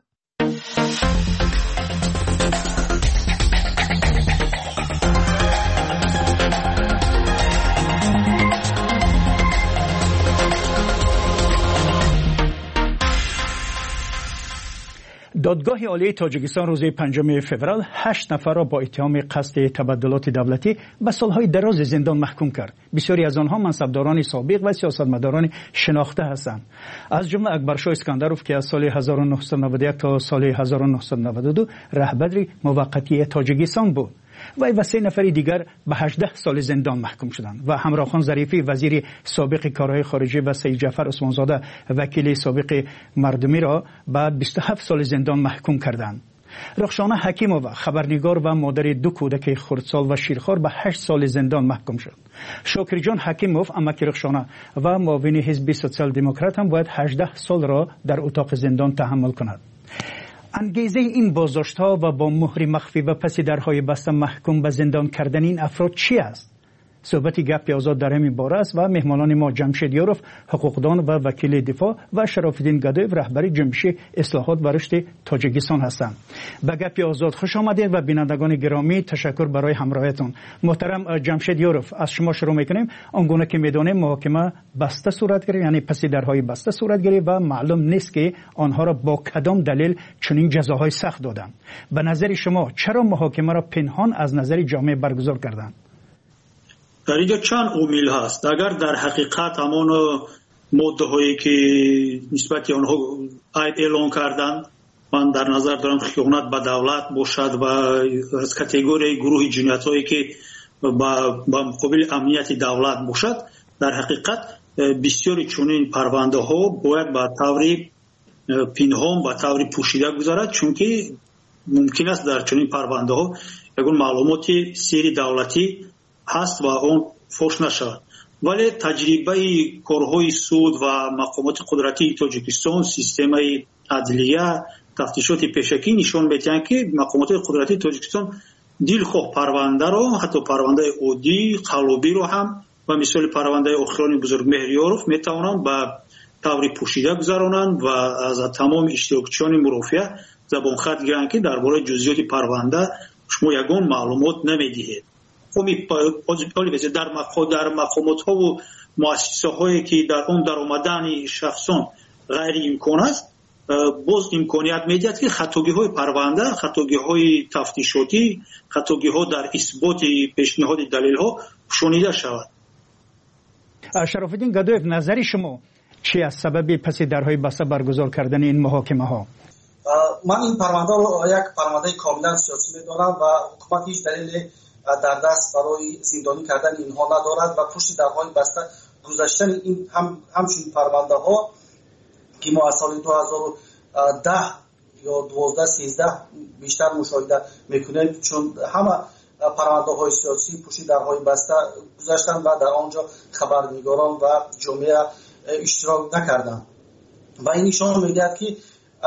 دادگاه عالی تاجیکستان روز پنجم فوریه هشت نفر را با اتهام قصد تبدلات دولتی به سالهای دراز زندان محکوم کرد. بسیاری از آنها منصبداران سابق و سیاستمداران شناخته هستند. از جمله اکبرشاه اسکندروف که از سال هزار و نهصد و نود و یک تا سال هزار و نهصد و نود و دو رهبر موقتی تاجیکستان بود. وی و سه نفر دیگر به هجده سال زندان محکوم شدند و همراه خان ظریفی وزیر سابق کارهای خارجه و سید جعفر عثمانزاده وکیل سابق مردمی را به بیست و هفت سال زندان محکوم کردند. رخشانه حکیمووا خبرنگار و مادر دو کودک خردسال و شیرخوار به هشت سال زندان محکوم شد. شاکر جان حکیموف امک رخشانه و معاون حزب سوسیال دموکرات هم باید هجده سال را در اتاق زندان تحمل کند. انگیزه این بازداشت‌ها و با مهر مخفی و پس درهای بسته محکوم به زندان کردن این افراد چی است؟ صحبت گپ آزاد در همین باره است و مهمانان ما جمشید یاروف حقوقدان و وکیل دفاع و شراف‌الدین گدایف رهبر جنبش اصلاحات و رشد تاجیکستان هستند. به گپ آزاد خوش آمدید و بینندگان گرامی تشکر برای همراهیتون. محترم جمشید یاروف، از شما شروع می‌کنیم. آنگونه که می‌دانیم محاکمه بسته صورت گرفت، یعنی پس درهای بسته صورت گرفت و معلوم نیست که آنها را با کدام دلیل چنین جزاهای سخت دادند. به نظر شما چرا محاکمه را پنهان از نظر جامعه برگزار کردند؟ در اینجا چند امیل هست. اگر در حقیقت همان ماده هایی که نسبت آنها عیب اعلان کردند، من در نظر دارم خیانت به دولت باشد و از کاتگوری گروه جنایت هایی که با مقابل امنیت دولت باشد، در حقیقت بسیاری چنین پرونده ها باید به طور پنهان به طور پوشیده گذارد، چون که ممکن است در چنین پرونده ها یگان معلومات سری دولتی هست و اون فوش نشود. ولی تجربه کارهای سود و مقامات قدرتی تاجیکستان، سیستم عدلیه، تفتیشات پیشکی نشان می‌دهند که مقامات قدرتی تاجیکستان دلخواه پرونده را، حتی پرونده عادی قلبی رو هم و مثال پرونده آخران بزرگ مهریاروف میتوانند به طور پوشیده گذرانند و از تمام اشتراکچیان مرافعه زبان خط گیرند که درباره جزئیات پرونده شما یگان معلومات نمیدهید. در در مقامات ها و مؤسسه هایی که در اون در آمدن شخصان غیر امکان است، باز امکانیت میدهد که خطاگی های پرونده، خطاگی های تفتیشاتی، خطاگی ها در اثبات پیشنهاد دلیل ها شنیده شود. شراف‌الدین گدایف، نظر شما چی از سبب پس درهای بسته برگزار کردن این محاکمه ها؟ من این پرونده رو یک پرونده کاملا سیاسی می‌دانم و حکومت هیچ دلیل در دست برای زندانی کردن اینها ندارد و پشت درهای بسته گذاشتن این هم همچنین پرونده ها که ما از سال دو هزار و ده یا دوازده سیزده بیشتر مشاهده میکنیم، چون همه پرونده های سیاسی پشت درهای بسته گذاشتن و در آنجا خبرنگاران و جامعه اشتراک نکردند و این نشان میدهد که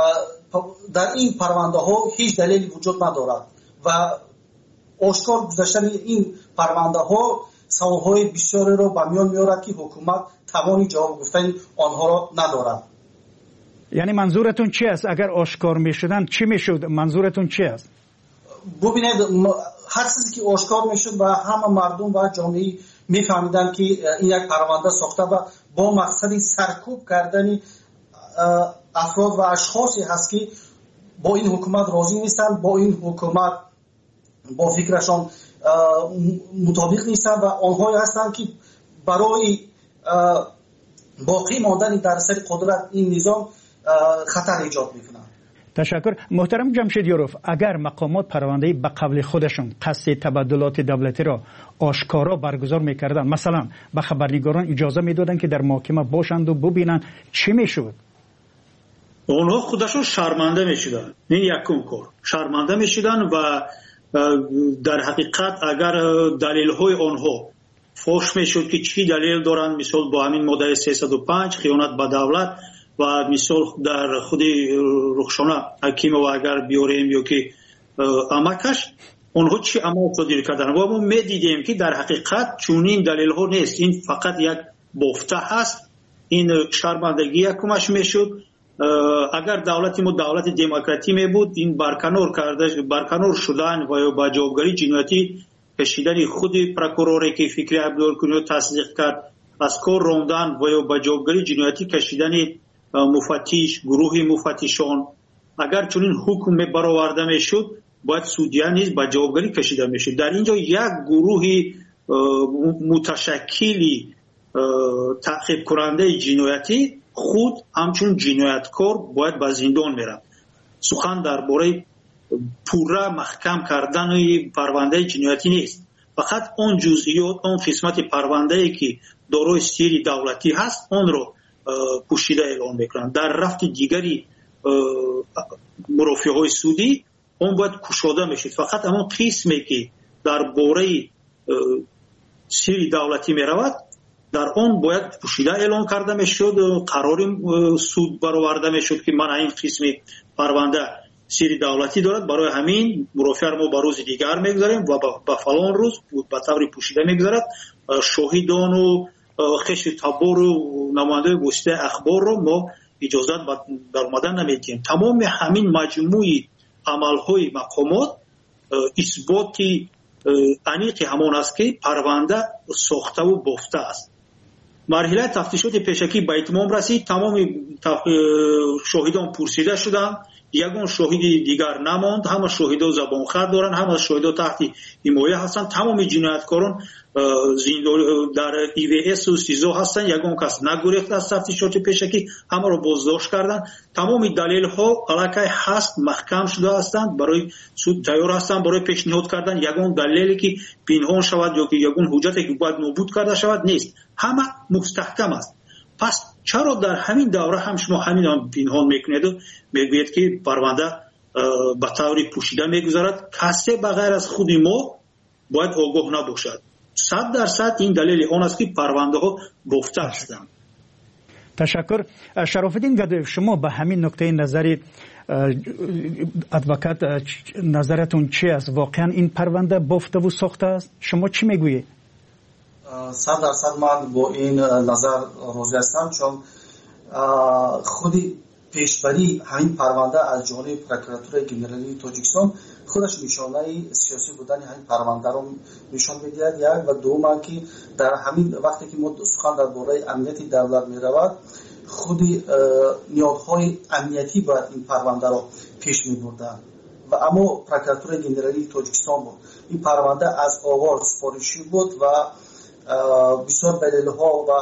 در این پرونده ها هیچ دلیلی وجود ندارد و آشکار گذاشتن این پرونده ها سوالهای بسیاری را به میان میارد که حکومت توانی جواب گفتن آنها را ندارد. یعنی منظورتون چی است؟ اگر آشکار میشدن چی میشد؟ منظورتون چی است؟ ببینید هر چیزی که آشکار میشد و همه مردم و جامعه میفهمیدن که این یک پرونده ساخته و با مقصد سرکوب کردن افراد و اشخاصی هست که با این حکومت راضی نیستند، با این حکومت با فکرشان مطابق نیستند و آنهایی هستند که برای باقی ماندن در سر قدرت این نظام خطر ایجاد میکنند. تشکر. محترم جمشید یوروف، اگر مقامات پرونده به قبل خودشون قصد تبادلات دولتی را آشکارا برگزار میکردن، مثلا به خبرنگاران اجازه میدادن که در محاکمه باشند و ببینن، چی میشد؟ اونها خودشون شرمنده میشدن. این یکم کار شرمنده میشدن و در حقیقت اگر دلیل های آنها فوش میشد که چی دلیل دارن، مثال با همین ماده سیصد و پنج خیانت به دولت و مثال در خود رخشانه حکیم و اگر بیاریم یا که امکش اونها چی عمل صادر کردن و ما میدیدیم که در حقیقت چونین دلیل ها نیست، این فقط یک بافته هست. این شرمندگی یکمش میشد. اگر دولتی ما دولت دموکراتی می بود، این برکنار کرده برکنار شدن و با جوابگری جنایتی کشیدن خود پروکوروری که فکری عبدالکنی تصدیق کرد، از کار راندن و با جوابگری جنایتی کشیدن مفتش گروه مفتشان، اگر چنین حکم برآورده میشد باید سودیا نیز با جوابگری کشیده میشد. در اینجا یک گروه متشکلی تعقیب کننده جنایتی خود همچون جنایتکار باید به زندان میره. سخن درباره پورا محکم کردن پرونده جنایتی نیست، فقط اون جزئیات، اون قسمت پرونده ای که دارای سری دولتی هست اون رو پوشیده اعلام میکنن. در رفت دیگری مرافعه های سودی اون باید کشاده میشید. فقط همون قسمی که درباره سری دولتی میرود در اون باید پوشیده اعلام کرده میشد، قرار سود برآورده میشد که من این قسم پرونده سری دولتی دارد، برای همین مرافعه ما به روز دیگر میگذاریم و به فلان روز به طور پوشیده میگذارد. شاهدان و خش تبار و نماینده واسطه اخبار رو ما اجازه در اومدن نمیدیم. تمام همین مجموعی عملهای مقامات اثباتی انیق همان است که پرونده ساخته و بافته است. مرحله تفتیشات پیشکی به اتمام رسید. تمام شاهدان پرسیده شدند، یگان شاهدی دیگر نماند. همه شاهدا زبان خط دارن، همه شاهدا تحت حمایه هستند. تمام جنایتکاران در ای وی اس و سیزو هستند. یگان کس نگریخت از تفتیشات پیشکی، همه را بازداشت کردند. تمام دلیل ها علاقه هست، محکم شده هستند، برای سود تیار هستند برای پیشنهاد کردن. یگان دلیلی که پنهان شود یا که یگان حجتی که باید نابود کرده شود نیست، همه مستحکم است. پس چرا در همین دوره هم شما همین هم پنهان میکنید و میگوید که پرونده به طوری پوشیده میگذارد؟ کسی بغیر از خود ما باید آگاه نباشد. صد درصد این دلیل آن است که پرونده ها گفته هستند. تشکر. شرافالدین گدایف، شما به همین نکته نظری ادوکات نظرتون چی است؟ واقعا این پرونده بافته و ساخته است؟ شما چی میگویید؟ صد درصد من با این نظر راضی هستم، چون خودی پیشبری همین پرونده از جانب پروکراتور گنرالی تاجیکستان خودش نشانه سیاسی بودن همین پرونده رو نشان میدهد. یک و دوم که در همین وقتی که ما سخن درباره امنیت دولت میرود، خودی نیازهای امنیتی باید این پرونده رو پیش میبردن و اما پروکراتور گنرالی تاجیکستان بود. این پرونده از آغاز سفارشی بود و بسیار دلیل‌ها و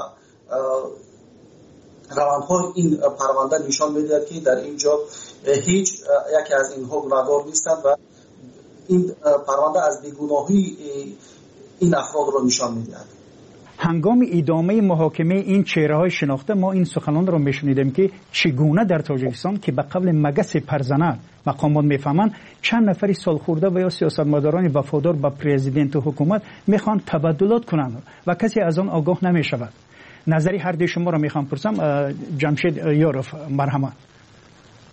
روندهای این پرونده نشان می‌دهد که در اینجا هیچ یکی از اینها گناهکار نیستند و این پرونده از بیگناهی این افراد را نشان می‌دهد. هنگام ادامه محاکمه این چهره‌های شناخته ما این سخنان را میشنیدیم که چگونه در تاجیکستان که به قبل مگس پرزنه مقامات میفهمند چند نفری سالخورده و یا سیاستمداران وفادار به پرزیدنت و حکومت میخوان تبادلات کنند و کسی از آن آگاه نمیشود. نظری هر دوی شما را میخوام پرسم. جمشید یوروف، مرحمت.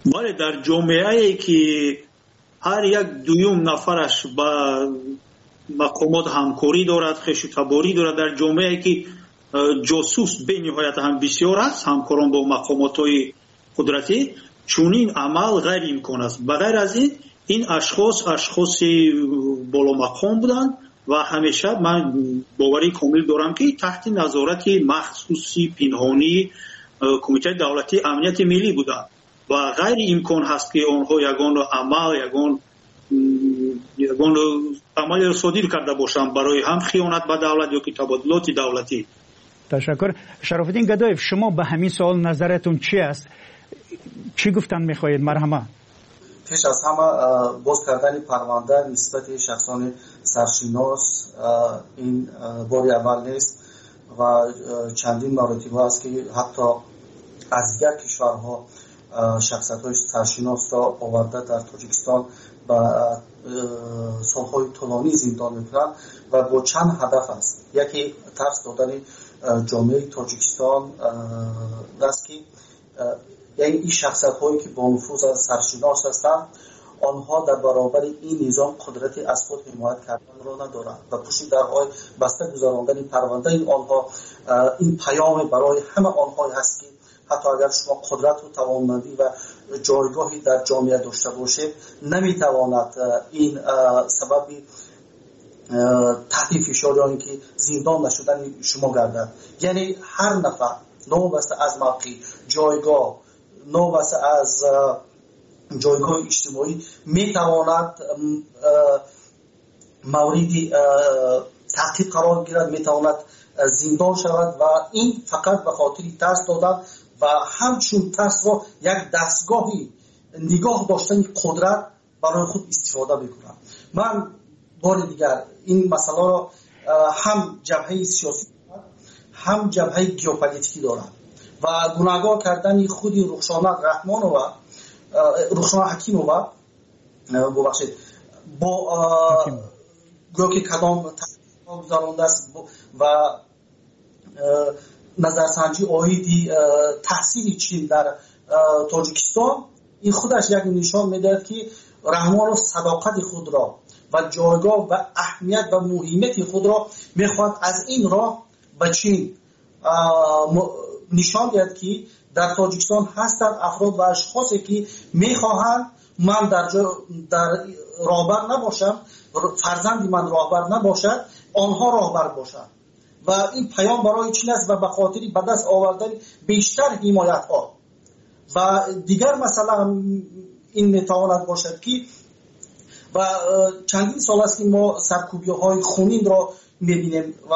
ولی در جامعه‌ای که هر یک دویم نفرش با مقامات همکاری دارد، خوش‌تباری دارد، در جامعه‌ای که جاسوس به نهایت هم بسیار است، همکاران با مقامات‌های قدرتی، چونین عمل غیر امکان است. بغیر از این این اشخاص اشخاص بالا مقام بودند و همیشه من باوری کامل دارم که تحت نظارت مخصوصی پنهانی کمیته دولتی امنیت ملی بودند و غیر امکان هست که آنها یگان عمل یگان یگان عمل را صادر کرده باشند برای هم خیانت به دولت یا که تبادلات دولتی. تشکر. شرف الدین گدایف، شما به همین سوال نظرتون چی است؟ چی گفتن میخواهید؟ مرحمه. پیش از همه باز کردن پرونده نسبت شخصان سرشناس این باری اول نیست و چندین مراتب است که حتی از دیگر کشورها شخصیت‌های سرشناس را آورده در تاجیکستان و سالهای طولانی زندان میکنند و با چند هدف است. یکی ترس دادن جامعه تاجیکستان است که یعنی این شخصیت هایی که با نفوذ از سرشناس هستند آنها در برابر این نظام قدرت از خود حمایت کردن را ندارند و پشت درهای بسته گذراندن پرونده این آنها این پیام برای همه آنها هست که حتی اگر شما قدرت و توانمندی و جایگاهی در جامعه داشته باشید نمیتواند این سبب تحت فشار یا اینکه زندان نشدن شما گردد. یعنی هر نفر نوبسته از موقع جایگاه نوبسته از جایگاه اجتماعی میتواند موردی تعقیب قرار گیرد، میتواند زندان شود و این فقط به خاطر ترس دادن و همچون ترس را یک دستگاهی نگاه داشتن قدرت برای خود استفاده میکنند. من بار دیگر این مسئله را هم جبهه سیاسی هم جبهه گیوپولیتیکی دارند و گناهکار کردن خود رخشانه رحمان و رخشانه حکیمووا ببخشید با گویا که کدام تحقیق گذرانده است و نظرسنجی آیدی تحصیل چین در تاجیکستان این خودش یک نشان میدهد که رحمانوف صداقت خود را و جایگاه و اهمیت و مهمیت خود را میخواد از این راه به چین نشان دهد که در تاجیکستان هستند افراد و اشخاصی که میخواهند من در در راهبر نباشم، فرزند من راهبر نباشد، آنها راهبر باشند و این پیام برای چین است و به خاطر به دست آوردن بیشتر حمایت ها و دیگر مثلا این میتواند باشد که و چندین سال است که ما سرکوبی های خونین را میبینیم و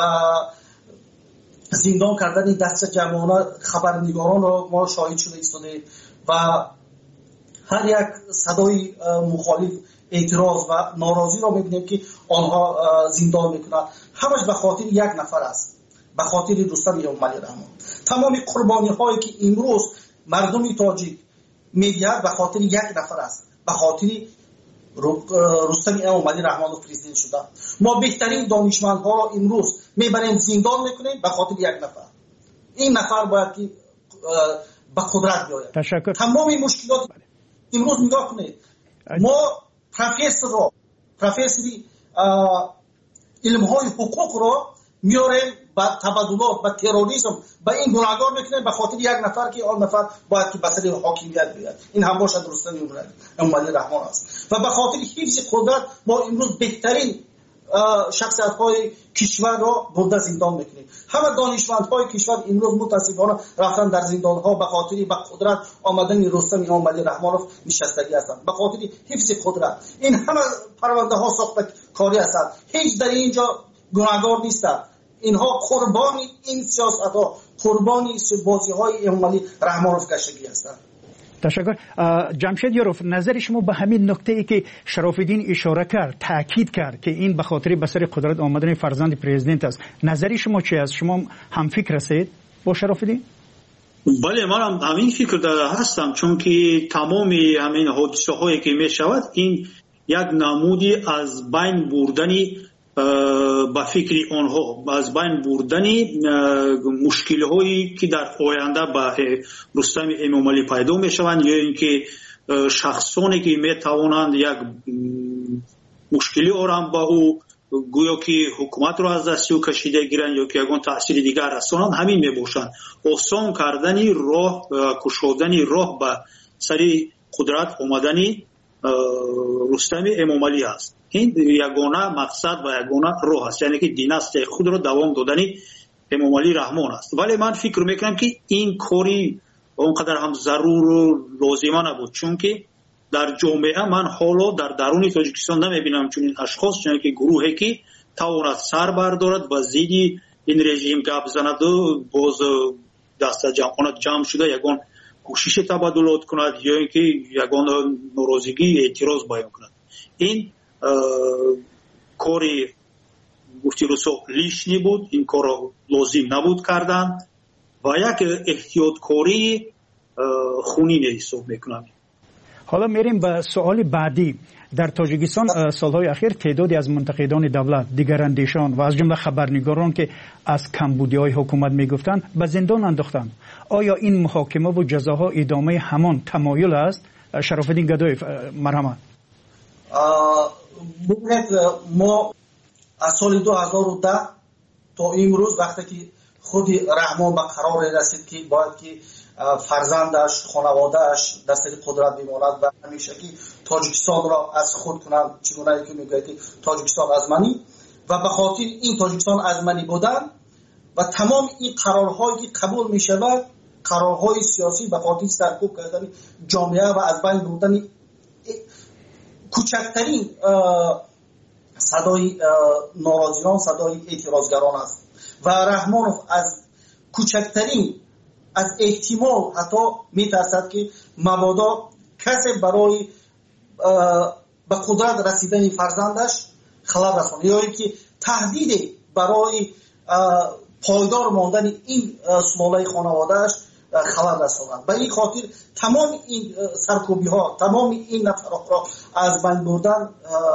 زندان کردن دست جوانان خبرنگاران را ما شاهد شده ایستادیم و هر یک صدای مخالف اعتراض و ناراضی را میبینیم که آنها زندان میکنند. همش به خاطر یک نفر است، به خاطر رستم امامعلی رحمان. تمام قربانی هایی که امروز مردم تاجیک میدهد به خاطر یک نفر است، به خاطر رستم امامعلی رحمان پرزیدنت شده. ما بهترین دانشمندها را امروز میبریم زندان میکنیم به خاطر یک نفر. این نفر باید که به قدرت بیاید. تشکر. تمام مشکلات امروز نگاه کنید، ما پروفسور را پروفسوری علم های حقوق را میاریم با تبادلات با تروریسم با این گناهکار میکنیم به خاطر یک نفر که آن نفر باید که بسر حاکمیت بیاد. این هم باشد رستم امامعلی رحمان است و به خاطر حفظ قدرت ما امروز بهترین شخصیت های کشور را برده زندان میکنیم. همه دانشمند های کشور امروز متاسفانه رفتن در زندان ها به خاطر به قدرت آمدن رستم امامعلی رحمانوف نشستگی هستند، به خاطر حفظ قدرت. این همه پرونده ها ساخته کاری هستند، هیچ در اینجا گناهکار نیستند. اینها قربانی این سیاست ها، قربانی بازی های امامعلی رحمانوف گشتگی هستند. تشکر. جمشید یاروف، نظر شما به همین نکته ای که شرف الدین اشاره کرد، تاکید کرد که این به خاطر بسر قدرت آمدن فرزند پرزیدنت است، نظر شما چی است؟ شما هم فکر هستید با شرف الدین؟ بله، من هم همین فکر داره هستم، چون که تمام همین حادثه هایی که می شود این یک نمودی از بین بردنی با فکر آنها، از بین بردنی مشکل هایی که در آینده با رستم امامعلی پیدا می شوند یا اینکه شخصانی که میتوانند یک مشکلی آرام با او گویا که حکومت رو از دست او کشیده گیرن یا که یگان تأثیر دیگر رسانند، همین میباشند. آسان کردنی راه، کشودنی راه به سری قدرت اومدنی رستم امامعلی است. این یگانه مقصد و یگانه راه است، یعنی که دیناستی خود رو دوام دادنی امامعلی رحمان است. ولی من فکر میکنم که این کاری اونقدر هم ضرور و لازمه نبود، چون که در جامعه من حالا در درون تاجیکستان نمیبینم چون این اشخاص، چون که گروهی که تواند سر بردارد و زیدی این رژیم گپ زند و باز دست جمع جمع شده یگان کوشش تبادلات کند یا اینکه یگان ناراضگی اعتراض بیان کند. این کاری گفتی رسو لیشنی بود، این کار لازم نبود کردن و یک احتیاط کاری خونین حساب میکنم. حالا میریم به سوال بعدی. در تاجیکستان سالهای اخیر تعدادی از منتقدان دولت، دیگراندیشان و از جمله خبرنگاران که از کمبودی‌های حکومت میگفتند به زندان انداختند. آیا این محاکمه و جزاها ادامه همان تمایل است؟ شرافالدین گدایی، مرحمت. ببینید، ما از سال دو هزار و ده تا امروز وقتی که خود رحمان به قرار رسید که باید که فرزندش، خانوادهش در سر قدرت بماند و همیشه که تاجیکستان را از خود کنند، چگونه که میگه که تاجیکستان از منی و به خاطر این تاجیکستان از منی بودن و تمام این قرارهایی که قبول می شود، قرارهای سیاسی به خاطر سرکوب کردن جامعه و از بین بردن کوچکترین صدای ناراضیان، صدای اعتراضگران است و رحمانوف از کوچکترین از احتمال حتی میترسد که مبادا کسی برای به قدرت رسیدن فرزندش خلل رساند یا اینکه تهدید برای پایدار ماندن این سلاله خانوادهش خلل رساند. به این خاطر تمام این سرکوبی ها، تمام این نفرات را از بین بردن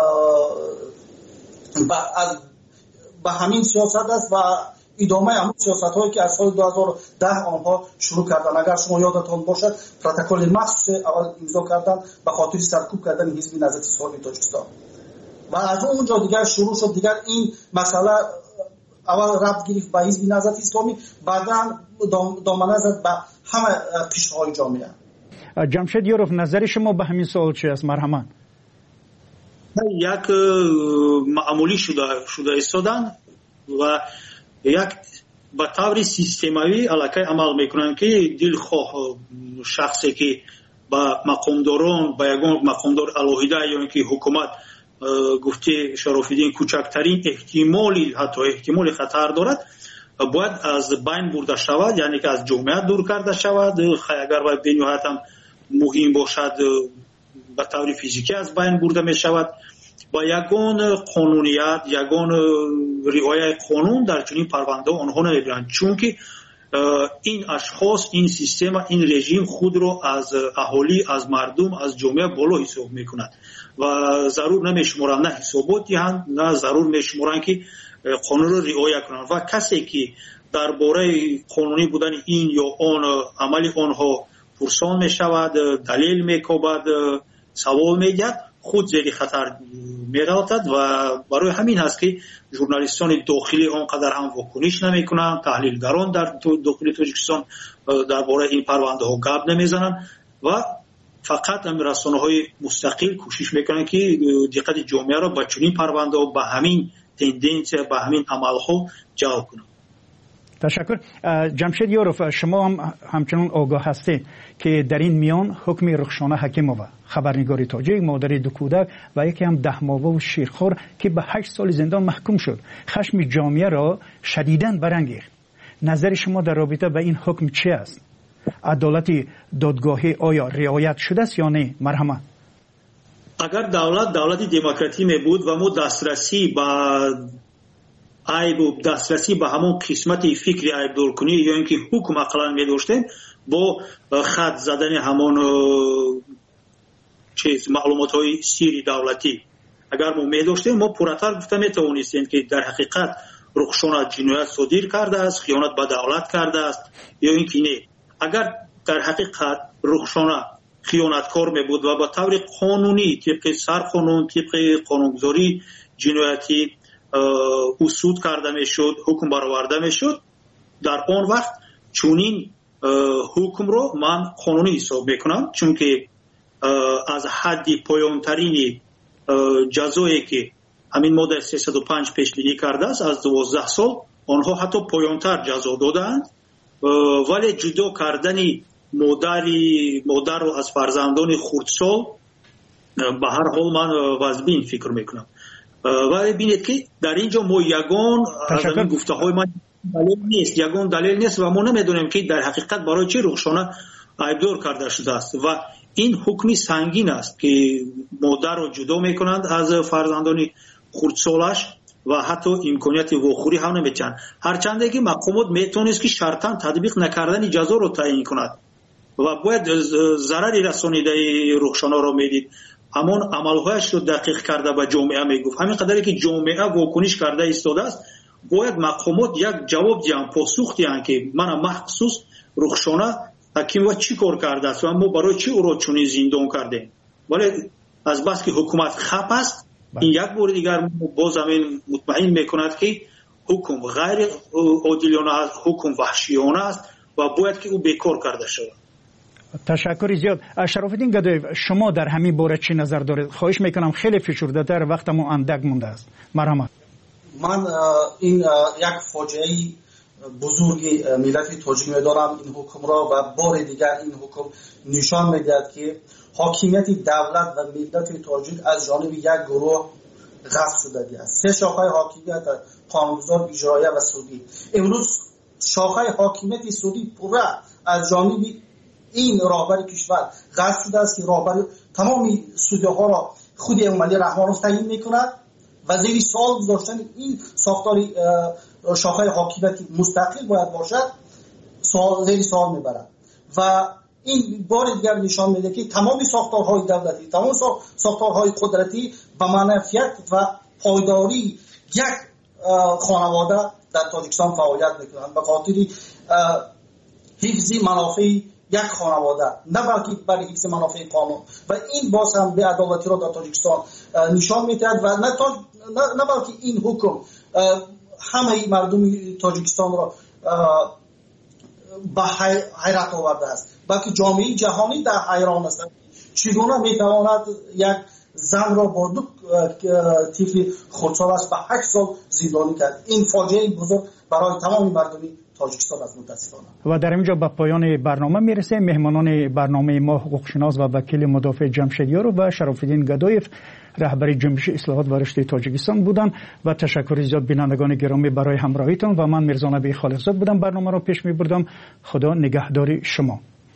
از به همین سیاست است و ادامه همون سیاست هایی که از سال دو هزار و ده آنها شروع کردن. اگر شما یادتان باشد پروتکل مخصوص اول امضا کردن به خاطر سرکوب کردن حزب نهضت اسلامی تاجیکستان و از اونجا دیگر شروع شد. دیگر این مسئله اول ربط گرفت به حزب نهضت اسلامی، بعدا دامنه زد به همه قشرهای جامعه. جمشید یوروف، نظر شما به همین سوال چی است؟ مرحمت. یک معمولی شده شده ایستادن و یک به طور سیستمایی علاقه عمل میکنن که دلخواه شخصی که با مقامداران با یگان مقامدار علاهیده یا اینکه حکومت گفته شرافالدین کوچکترین احتمالی حتی احتمال خطر دارد باید از بین برده شود، یعنی که از جامعه دور کرده شود. اگر باید بنیهایت هم مهم باشد به طور فیزیکی از بین برده می شود. با یگان قانونیت، یگان رعایت قانون در چنین پرونده آنها نمی‌بینند، چون که این اشخاص، این سیستم، این رژیم خود را از اهالی، از مردم، از جامعه بالا حساب می‌کند و ضرور نمی‌شمارند نه حسابات دهند، نه ضرور می‌شمارند که قانون را رعایت کنند و کسی که درباره قانونی بودن این یا آن عمل آنها پرسان می‌شود، دلیل می‌کوبد، سوال می‌گیرد، خود زیر خطر می‌رفتد و برای همین هست که ژورنالیستان داخلی آنقدر هم واکنش نمی‌کنند، تحلیلگران در داخل تاجیکستان درباره این پرونده ها گپ نمی‌زنند و فقط هم رسانه‌های مستقل کوشش می‌کنند که دقت جامعه را به چنین پرونده ها، به همین تندنس، به همین عمل‌ها جلب کنند. تشکر. جمشید یوروف، شما هم همچنان آگاه هستید که در این میان حکم رخشانه حکیمووا، خبرنگاری تاجیک، مادر دو کودک و یکی هم ده ماهه و شیرخوار که به هشت سال زندان محکوم شد، خشم جامعه را شدیداً برانگیخت. نظر شما در رابطه به این حکم چی است؟ عدالت دادگاهی آیا رعایت شده است یا نه؟ مرحمت. اگر دولت دولت دموکراتی می بود و ما دسترسی به عیب و دسترسی به همون قسمت فکری عیب دور کنی یا اینکه حکم اقلا می داشتیم با خط زدن همون چیز معلومات های سیری دولتی اگر ما می داشتیم، ما پراتر گفته می توانستیم که در حقیقت رخشانه جنایت صادر کرده است، خیانت به دولت کرده است یا اینکه نه. اگر در حقیقت رخشانه خیانتکار می بود و با طور قانونی طبق سرقانون طبق قانونگذاری جنایتی او سود کرده می شد، حکم برآورده می شد. در آن وقت چونین حکم رو من قانونی حساب میکنم، چون که از حد پایانترین جزایی که همین ماده سیصد و پنج پیش بینی کرده است از دوازده سال، آنها حتی پایانتر جزا دادند، ولی جدا کردن مادری مادر رو از فرزندان خردسال به هر حال من واجبین فکر میکنم. ولی بینید که در اینجا ما یگان از این گفته های من دلیل نیست، یگان دلیل نیست و ما نمیدونیم که در حقیقت برای چه رخشانه عیبدار کرده شده است و این حکمی سنگین است که مادر رو جدا میکنند از فرزندان خردسالش و حتی امکانیت واخوری هم نمیتن، هرچند که مقامات میتونست که شرطاً تطبیق نکردن جزا رو تعیین کند و باید ضرری رسانیده رخشانه رو میدید، همان عملهایش رو دقیق کرده به جامعه میگفت. همین قدری که جامعه واکنش کرده ایستاده است باید مقامات یک جواب دیان، پاسخ دیان که من مخصوص رخشانه حکیم و چی کار کرده است و ما برای چی او را چنین زندان کردیم. ولی از بس که حکومت خپ است این یک بار دیگر باز همین مطمئن میکند که حکم غیر عادلانه است، حکم وحشیانه است و باید که او بیکار کرده شود. تشکر زیاد. شرافالدین گدایف، شما در همین باره چی نظر دارید؟ خواهش میکنم خیلی فشرده تر، وقتمو اندک مونده است. مرحمت. من این یک فاجعه بزرگی ملت تاجیک میدارم این حکم را و بار دیگر این حکم نشان میدهد که حاکمیت دولت و ملت تاجیک از جانب یک گروه غصب شده است. سه شاخه حاکمیت قانونگذار، اجرایی و سودی. امروز شاخه حاکمیت سودی پورا از جانب این راهبر کشور غصب شده است که راهبر تمام سودی ها را خود امامعلی رحمانوف تعیین میکند و زیر سوال گذاشتن این ساختار شاخه حاکمیت مستقل باید باشد سوال زیر سوال میبرد و این بار دیگر نشان میده که تمام ساختارهای دولتی، تمام ساختارهای قدرتی به منفعت و پایداری یک خانواده در تاجیکستان فعالیت میکنند به خاطر حفظ منافع یک خانواده، نه بلکه برای حفظ منافع قانون و این باز هم به عدالتی را در تاجیکستان نشان میدهد و نه, نه, نه بلکه این حکم همه مردم تاجیکستان را به حیرت آورده است، بلکه جامعه جهانی در حیران است چگونه میتواند یک زن را با دو طفل خردسال است به هشت سال زندانی کرد. این فاجعه بزرگ برای تمام مردم تاجیکستان است متاسفانه. و در اینجا به پایان برنامه میرسه. مهمانان برنامه ما حقوقشناس و وکیل مدافع جمشیدیار و شرافالدین گدایف رهبر جنبش اصلاحات و رشد تاجیکستان بودند و تشکر زیاد بینندگان گرامی برای همراهیتان و من میرزا نبی خالقزاد بودم برنامه را پیش میبردم. خدا نگهدار شما.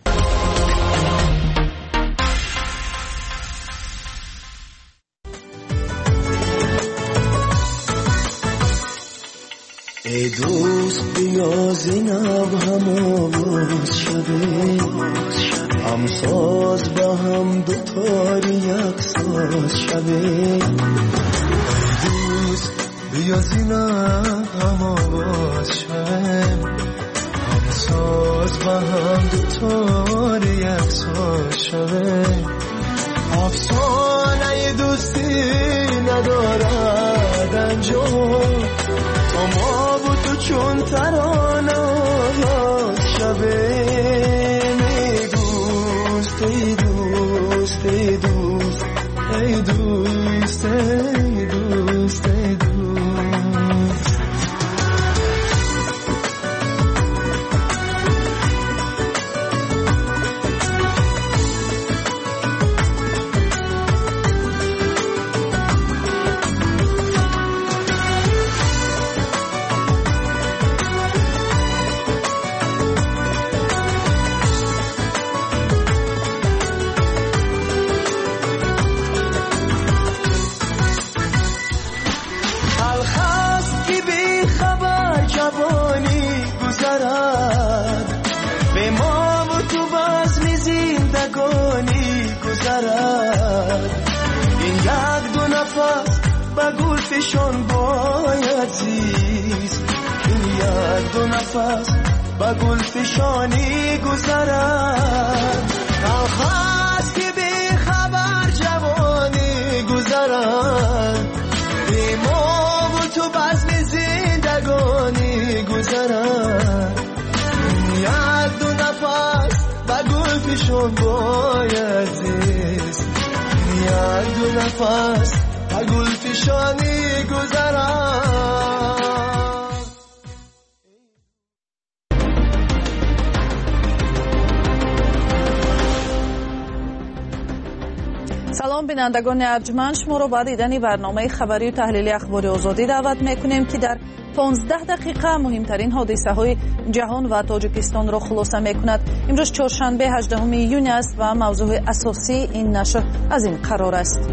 ای دوست بیا زینب هم آواز شده، هم ساز با هم دوتاری یک ساز شده. ای دوست بیا زینب هم آواز شده، هم ساز با هم دوتاری یک ساز شده. افسانه دوستی ندارد انجام، ما با تو چون ترانه شبه. ای دوست ای دوست ای دوست ای دوست ای دوست ای دوست. این یک دو نفس با گل فشان باید زیست، این یک دو نفس با گل فشانی گذرد. است که بی خبر جوانی گذرد ما و تو بزم زندگانی گذرد یک دو نفس با گل پیشون باید زیست یک دو نفس با گل پیشانی گذرد. سلام بینندگان ارجمند، شما را با دیدن برنامه خبری و تحلیلی اخبار آزادی دعوت میکنیم که در پانزده دقیقه مهمترین حادثه های جهان و تاجیکستان را خلاصه میکند. امروز چهارشنبه هجدهم ایون است و موضوع اساسی این نشر از این قرار است.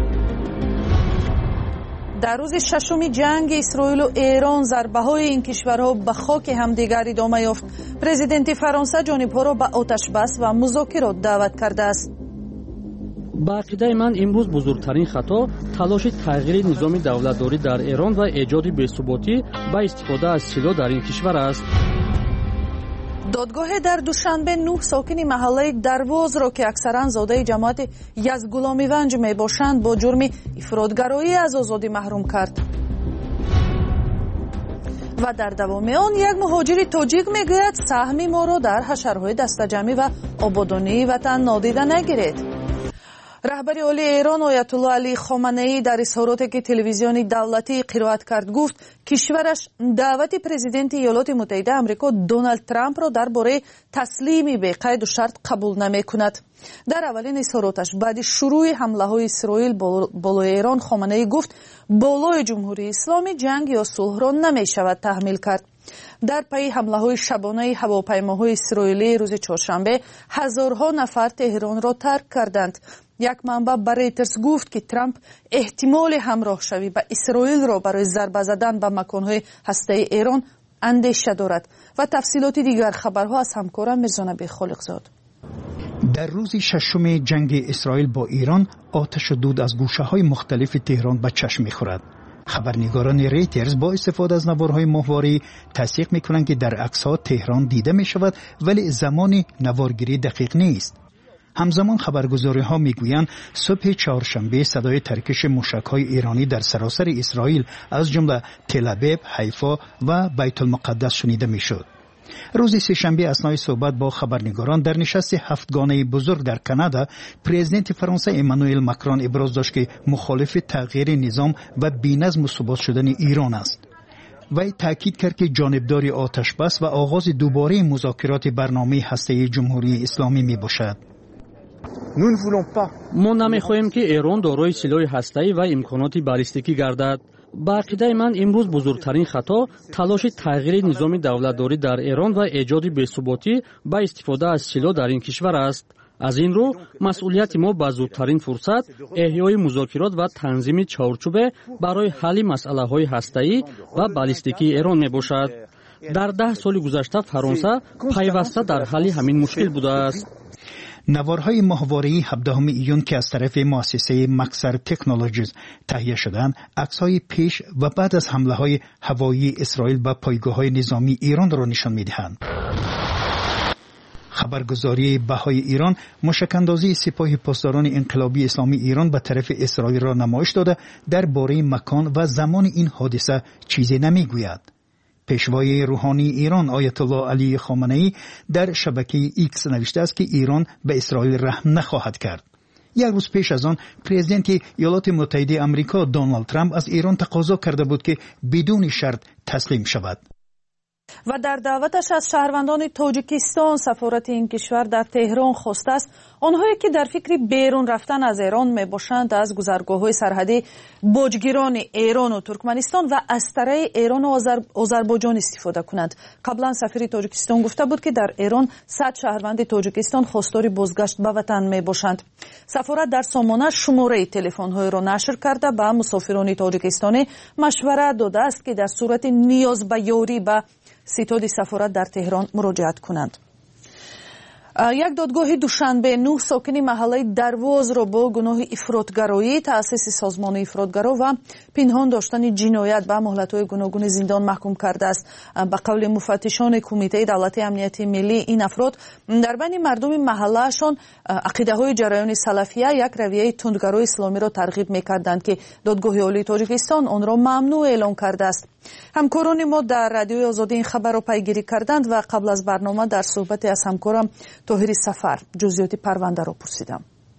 در روز ششم جنگ اسرائیل و ایران ضربه های این کشورها به خاک همدیگر ادامه یافت. پرزیدنت فرانسه جانبها را به آتش بس و مذاکرات دعوت کرده است. با عقیده من امروز بزرگترین خطا تلاش تغییر نظام دولتداری در ایران و ایجاد بی‌ثباتی با استفاده از سلاح در این کشور است. دادگاه در دوشنبه نه ساکن محله درواز را که اکثرا زاده جماعت یزدگلامیونج می باشند با جرم افراطگرایی از آزادی محروم کرد. و در دوام آن یک مهاجر تاجیک میگوید سهم ما را در حشرهای دسته‌جمعی و آبادانی وطن نادیده نگیرید. رهبر عالی ایران آیت الله علی خامنه‌ای در اظهاراتی که تلویزیون دولتی قرائت کرد گفت کشورش دعوت پرزیدنت ایالات متحده آمریکا دونالد ترامپ را درباره تسلیمی به قید و شرط قبول نمی‌کند. در اولین اظهاراتش بعد شروع حمله‌های اسرائیل بالای ایران خامنه‌ای گفت بالای جمهوری اسلامی جنگ یا صلح را نمی‌شود تحمیل کرد. در پی حمله‌های شبانه هواپیماهای اسرائیلی روز چهارشنبه هزارها نفر تهران را ترک کردند. یک منبع به ریترز گفت که ترامپ احتمال همراه شوی با اسرائیل را برای ضربه زدن به مکان‌های هسته‌ای ایران اندیشه دارد. و تفصیلات دیگر خبرها از همکارم میرزانبی خالقزاد. در روز ششم جنگ اسرائیل با ایران آتش و دود از گوشه‌های مختلف تهران به چشم می‌خورد. خبرنگاران ریترز با استفاده از نوارهای ماهواره‌ای تصدیق می‌کنند که در عکس‌ها تهران دیده می‌شود ولی زمان نوارگیری دقیق نیست. همزمان خبرگزاری‌ها می‌گویند صبح چهارشنبه صدای ترکش موشک‌های ایرانی در سراسر اسرائیل از جمله تل‌آویو، حیفا و بیت المقدس شنیده می‌شد. روز سه‌شنبه اثنای صحبت با خبرنگاران در نشست هفتگانه بزرگ در کانادا، پرزیدنت فرانسه امانوئل ماکرون ابراز داشت که مخالف تغییر نظام و بی‌نظم و ثبات شدن ایران است. وی تاکید کرد که جانبداری آتش بس و آغاز دوباره مذاکرات برنامه هسته‌ای جمهوری اسلامی میباشد. ما نمیخواهیم که ایران دارای سلاح هسته‌ای و امکانات بالیستیکی گردد. با عقیده من امروز بزرگترین خطا تلاش تغییر نظام دولتداری در ایران و ایجاد بی‌ثباتی با استفاده از سلاح در این کشور است. از این رو مسئولیت ما با زودترین فرصت احیای مذاکرات و تنظیم چارچوب برای حل مسئله‌های هسته‌ای و بالیستیکی ایران میباشد. در ده سال گذشته فرانسه پیوسته در حل همین مشکل بوده است. نوارهای ماهواره‌ای هفدهم ایون که از طرف مؤسسه مکسر تکنولوژیز تهیه شدند، عکس‌های پیش و بعد از حمله‌های هوایی اسرائیل به پایگاه‌های نظامی ایران را نشان می‌دهند. خبرگزاری بهای ایران موشک‌اندازی سپاه پاسداران انقلابی اسلامی ایران به طرف اسرائیل را نمایش داده درباره مکان و زمان این حادثه چیزی نمی‌گوید. پیشوای روحانی ایران آیت الله علی خامنه‌ای در شبکه ایکس نوشته است که ایران به اسرائیل رحم نخواهد کرد. یک روز پیش از آن پرزیدنت ایالات متحده آمریکا دونالد ترامپ از ایران تقاضا کرده بود که بدون شرط تسلیم شود. و در دعوتش از شهروندان تاجیکستان سفارت این کشور در تهران خواسته است آنهایی که در فکر بیرون رفتن از ایران می باشند از گذرگاه‌های سرحدی باجگیران ایران و ترکمنستان و اسطره ایران و آذربایجان استفاده کنند. قبلا سفیر تاجیکستان گفته بود که در ایران صد شهروند تاجیکستان خواستار بازگشت به وطن می باشند. سفارت در سامانه شماره تلفن‌های را نشر کرده به مسافران تاجیکستانی مشورت داده است که در صورت نیاز به یاری به ستاد سفارت در تهران مراجعت کنند. یک دادگاه دوشنبه نه ساکنی محله دروز را با گناه افراطگرایی، تأسیس سازمان افراطگرا و پنهان داشتن جنایت به مهلت‌های گوناگون زندان محکوم کرده است. به قول مفتشان کمیته دولتی امنیت ملی، این افراد در بین مردم محلهشان عقیده‌های جریان سلفیه یک رویه تندگرای اسلامی را ترغیب می‌کردند که دادگاه عالی تاجیکستان آن را ممنوع اعلام کرده است. همکاران ما در رادیوی آزادی این خبر را پیگیری کردند و قبل از برنامه در صحبت از همکارم طاهر سفر جزئیات پرونده را پرسیدم.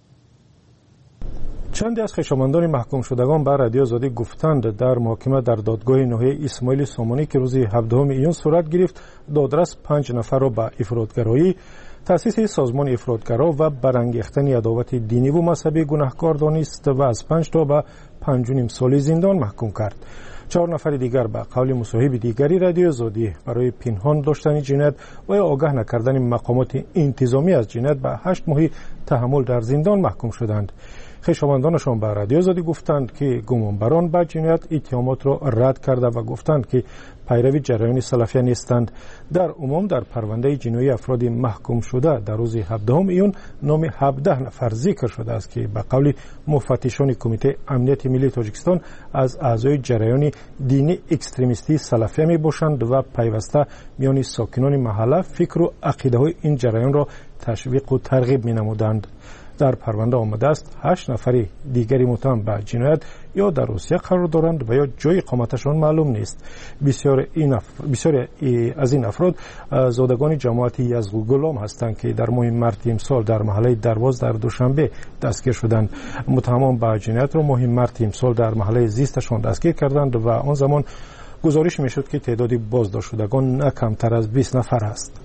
چندی از خویشاوندان محکوم شدگان بر رادیو آزادی گفتند در محاکمه در دادگاه نهایی اسماعیل سامانی که روز هفدهم ایون صورت گرفت، دادرس پنج نفر را به افراطگرایی، تأسیس سازمان افراطگرا و برانگیختن عداوت دینی و مذهبی گناهکار دانست و از پنج تا به پنج و نیم سال زندان محکوم کرد. چهار نفر دیگر به قول مصاحب دیگری رادیو آزادی برای پنهان داشتن جنایت و یا آگاه نکردن مقامات انتظامی از جنایت به هشت ماه تحمل در زندان محکوم شدند. خویشاوندانشان به رادیو آزادی گفتند که گمانبران به جنایت اتهامات را رد کرده و گفتند که پیروی جریان سلفیه نیستند. در عموم در پرونده جنایی افراد محکوم شده در روز هفدهم ایون نام هفده نفر ذکر شده است که به قول مفتشان کمیته امنیت ملی تاجیکستان از اعضای جریان دینی اکستریمیستی سلفیه می باشند و پیوسته میان ساکنان محله فکر و عقیده های این جریان را تشویق و ترغیب می نمودند. در پرونده آمده است هشت نفر دیگری متهم به جنایت یا در روسیه قرار دارند و یا جای اقامتشان معلوم نیست. بسیار این اف... بسیار از این افراد زادگان جماعت یزدگلام هستند که در ماه مارس امسال در محله درواز در دوشنبه دستگیر شدند. متهمان به جنایت را ماه مارس امسال در محله زیستشان دستگیر کردند و آن زمان گزارش میشد که تعداد بازداشت شدگان نه کمتر از بیست نفر است.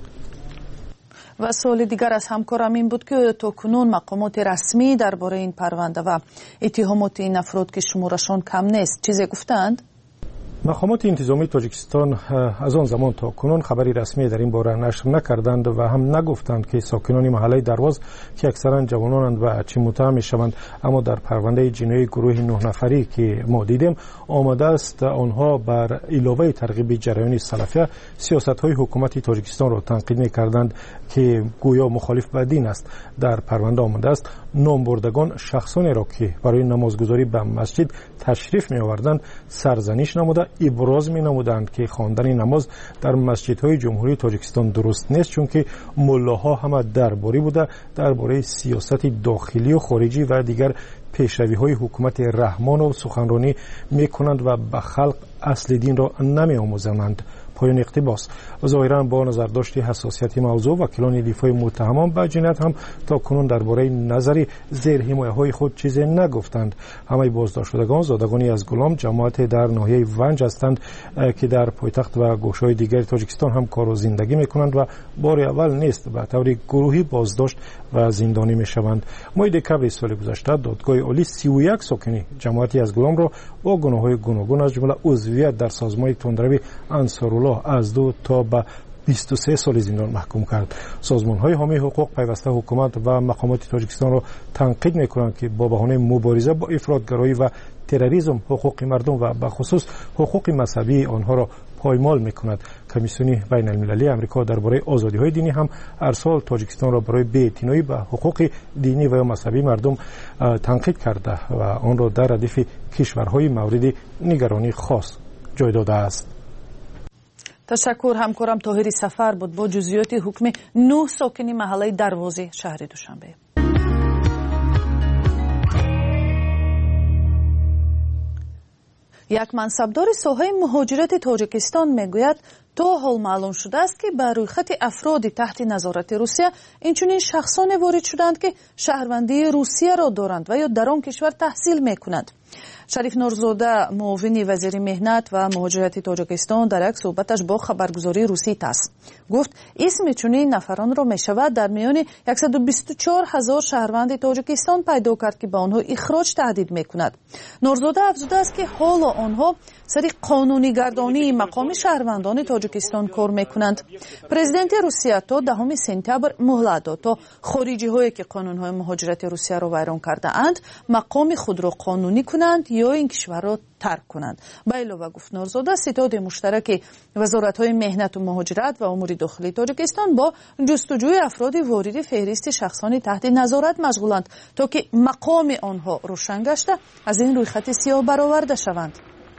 و سوال دیگر از همکارم این بود که تا کنون مقامات رسمی درباره این پرونده و اتهامات این افراد که شمارشان کم نیست چیزی گفتند؟ مقامات انتظامی تاجیکستان از آن زمان تا کنون خبری رسمی در این باره نشر نکردند و هم نگفتند که ساکنان محله درواز که اکثرا جوانانند و چه متهم میشوند، اما در پرونده جنایی گروه نه نفری که ما دیدیم آمده است آنها بر علاوه ترغیب جریان سلفیه سیاست‌های حکومت تاجیکستان را تنقید می‌کردند که گویا مخالف با دین است. در پرونده آمده است نامبردگان شخصانی را که برای نمازگزاری به مسجد تشریف می‌آوردند سرزنش نموده ابراز می‌نمودند که خواندن نماز در مسجدهای جمهوری تاجیکستان درست نیست، چون که ملاها همه درباری بوده درباره سیاست داخلی و خارجی و دیگر پیشروی‌های حکومت رحمان و سخنرانی می‌کنند و به خلق اصل دین را نمی‌آموزند. پایان اقتباس. ظاهراً با نظرداشت حساسیت موضوع وکیلان دفاع متهمان به جنایت هم تا کنون درباره نظری زیر حمایه‌های خود چیزی نگفتند. همه بازداشت شدگان زادگانی از گلام جماعت در ناحیه ونج هستند که در پایتخت و گوشه‌های دیگر تاجیکستان هم کار و زندگی می‌کنند و بار اول نیست به طور گروهی بازداشت و زندانی می‌شوند. ماه دکبر سال گذشته دادگاه عالی سی و یک ساکنی جماعتی از گلام را با گناه‌های گوناگون از جمله عضویت در سازمان تندروی انصارالله از دو تا به بیست و سه سال زندان محکوم کرد. سازمان‌های حامی حقوق پیوسته حکومت و مقامات تاجیکستان را تنقید می‌کنند که با بهانه مبارزه با افراطگرایی و تروریسم حقوق مردم و به خصوص حقوق مذهبی آنها را پایمال می‌کند. کمیسیون بین المللی آمریکا درباره آزادی‌های دینی هم ارسال تاجیکستان را برای بی‌اعتنایی به حقوق دینی و مذهبی مردم تنقید کرده و آن را در ردیف کشورهای مورد نگرانی خاص جای داده است. تشکر. همکارم طاهر سفر بود با جزئیات حکم نه ساکنی محله دروازی شهر دوشنبه. یک منصبدار ساحه مهاجرت تاجیکستان میگوید تا حال معلوم شده است که بر روی خط افرادی تحت نظارت روسیه اینچنین شخصان وارد شدند که شهروندی روسیه را دارند و یا در آن کشور تحصیل میکنند. شریف نورزاده معاون وزیر مهنت و مهاجرت تاجیکستان در یک صحبتش با خبرگزاری روسی تاس گفت اسم چنین نفران را میشود در میان صد و بیست و چهار هزار شهروند تاجیکستان پیدا کرد که به آنها اخراج تهدید میکند. نورزاده افزوده است که حالا آنها سری قانونی گردانی مقام شهروندان تاجیکستان کار میکنند. پرزیدنت روسیه تا دهم سپتامبر مهلت داد تا خارجی هایی که قانون های مهاجرت روسیه را ویران کرده اند مقام خود را قانونی کنند کنند یا این کشور را ترک کنند. به علاوه گفت نورزاده ستاد مشترک وزارت‌های مهنت و مهاجرت و امور داخلی تاجیکستان با جستجوی افراد وارد فهرست شخصانی تحت نظارت مشغولند تا که مقام آنها روشن گشته از این رویخط سیاه برآورده شوند.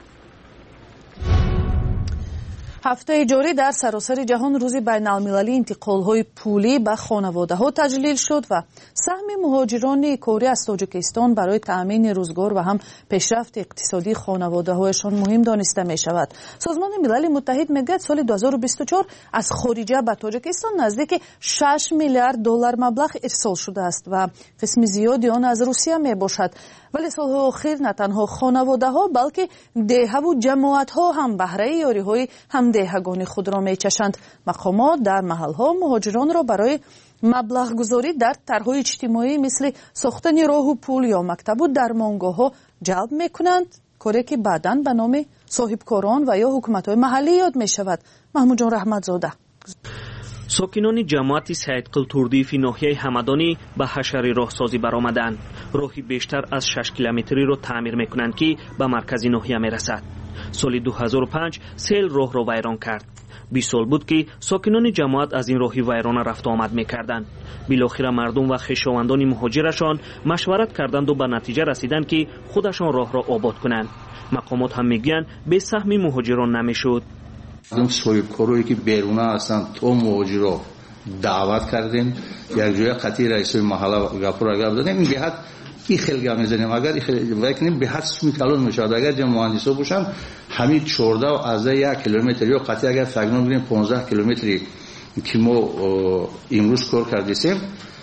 هفته جاری در سراسر جهان روز بین‌المللی انتقال‌های پولی به خانواده‌ها تجلیل شد و سهم مهاجران کاری از تاجیکستان برای تأمین روزگار و هم پیشرفت اقتصادی خانواده‌هایشان مهم دانسته می‌شود. سازمان ملل متحد میگوید سال دو هزار و بیست و چهار از خارجه به تاجیکستان نزدیک شش میلیارد دلار مبلغ ارسال شده است و قسم زیادی آن از روسیه میباشد. ولی سال‌های اخیر نه تنها خانواده‌ها بلکه دهه و جماعت‌ها هم بهره یاری‌های همدهگان خود را می‌چشند. مقامات در محل‌ها مهاجران را برای مبلغ گذاری در طرح‌های اجتماعی مثل ساختن راه و پل یا مکتب و درمانگاه‌ها جلب می‌کنند، کاری که بعداً به نام صاحبکاران و یا حکومت‌های محلی یاد می‌شود. محمود جان رحمتزاده. ساکنان جماعت سید قلتوردیفی ناحیه همدانی به حشر راهسازی برآمدند. راهی بیشتر از شش کیلومتری را تعمیر میکنند که به مرکز ناحیه میرسد. سال دو هزار و پنج سیل راه را ویران کرد. بیست سال بود که ساکنان جماعت از این راهی ویران رفت آمد میکردند. بالاخره مردم و خویشاوندان مهاجرشان مشورت کردند و به نتیجه رسیدند که خودشان راه را آباد کنند. مقامات هم میگویند به سهم مهاجران نمیشد. مردم صاحبکارایی که بیرونه هستند تو مهاجرا دعوت کردیم، یک جای قطعی رئیس محله گپور گپ دادیم، این جهت این خیلی گپ میزنیم. اگر وکنیم به حد سوی کلون میشود. اگر جمع مهندسا باشن همین چهارده و از یک کیلومتر یا قطعی اگر فکر بگیریم پانزده کیلومتری که ما امروز کار کردیم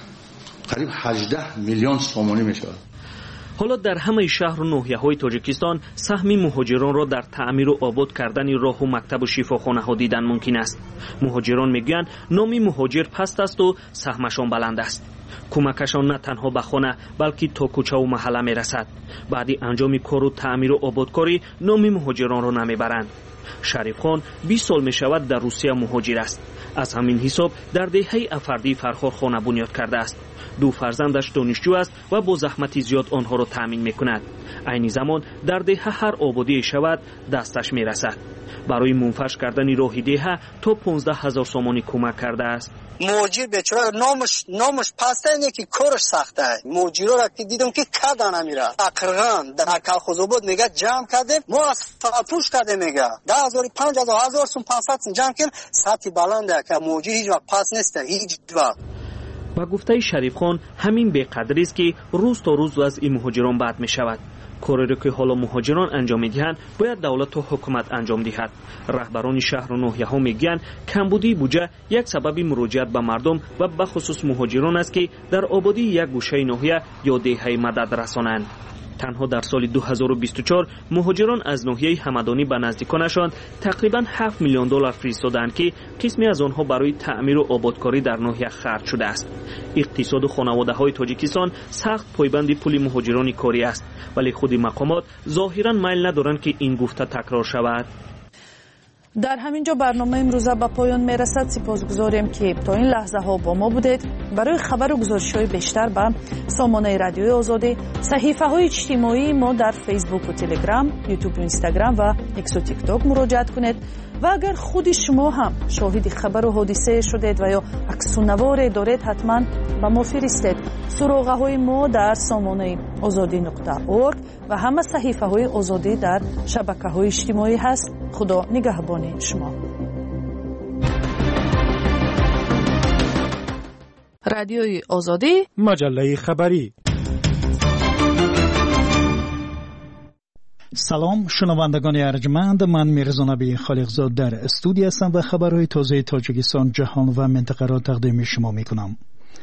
قریب هجده میلیون سومانی میشود. حالا در همه شهر و ناحیه‌های تاجیکستان سهم مهاجران را در تعمیر و آباد کردن راه و مکتب و شفاخانه ها دیدن ممکن است. مهاجران میگویند نام مهاجر پست است و سهمشان بلند است. کمکشان نه تنها به خانه بلکه تا کوچه و محله میرسد. بعد انجام کار و تعمیر و آبادکاری نام مهاجران را نمیبرند. شریف خان بیست سال می شود در روسیه مهاجر است. از همین حساب در دهه افردی فرخار خانه بنیاد کرده است. دو فرزندش دانشجو است و با زحمت زیاد آنها را تامین می کند. عین زمان در دهه هر آبادی شود دستش می رسد. برای منفش کردن راه دهه تا پانزده هزار سومانی کمک کرده است. مهاجر بیچاره نامش نامش پسته اینه که کارش سخته. مهاجرا را که دیدم که کدا نمیره. اقرغان در کالخوزآباد میگه جمع کرده ما از فروش کرده میگه ده هزار پنج هزار هزار سوم پانصد جمع کن سطح بلنده که مهاجر هیچ وقت پس نیست هیچ وقت. با گفته شریف خان همین به قدری است که روز تا روز از این مهاجران بد می شود. کاری را که حالا مهاجران انجام میدهند باید دولت و حکومت انجام دهد. رهبران شهر و ناحیه ها میگویند کمبودی بودجه یک سبب مراجعت به مردم و به خصوص مهاجران است که در آبادی یک گوشه ناحیه یا دهه مدد رسانند. تنها در سال دو هزار و بیست و چهار مهاجران از ناحیه همدانی به نزدیکانشان تقریبا هفت میلیون دلار فرستادند که قسمی از آنها برای تعمیر و آبادکاری در ناحیه خرج شده است. اقتصاد خانواده‌های تاجیکستان سخت پایبند پول مهاجران کاری است، ولی خود مقامات ظاهرا میل ندارند که این گفته تکرار شود. در همینجا برنامه امروزه به پایان میرسد. سپاسگزاریم که تا این لحظه ها با ما بودید. برای خبر و گزارش های بیشتر به سامانه رادیوی آزادی، صحیفه های اجتماعی ما در فیسبوک و تلگرام، یوتیوب و اینستاگرام و ایکس و تیک تاک مراجعت کنید. و اگر خود شما هم شاهد خبر و حادثه شدید و یا عکس و نوار دارید حتما به ما فرستید. سراغه های ما در سامانه آزادی نقطه اورگ و همه صحیفه های آزادی در شبکه های اجتماعی هست. خدا نگهبان شما. رادیوی آزادی، مجله خبری. سلام شنوندگان ارجمند، من میرزا نبی خالقزاد در استودیو هستم و خبرهای تازه تاجیکستان، جهان و منطقه را تقدیم شما میکنم.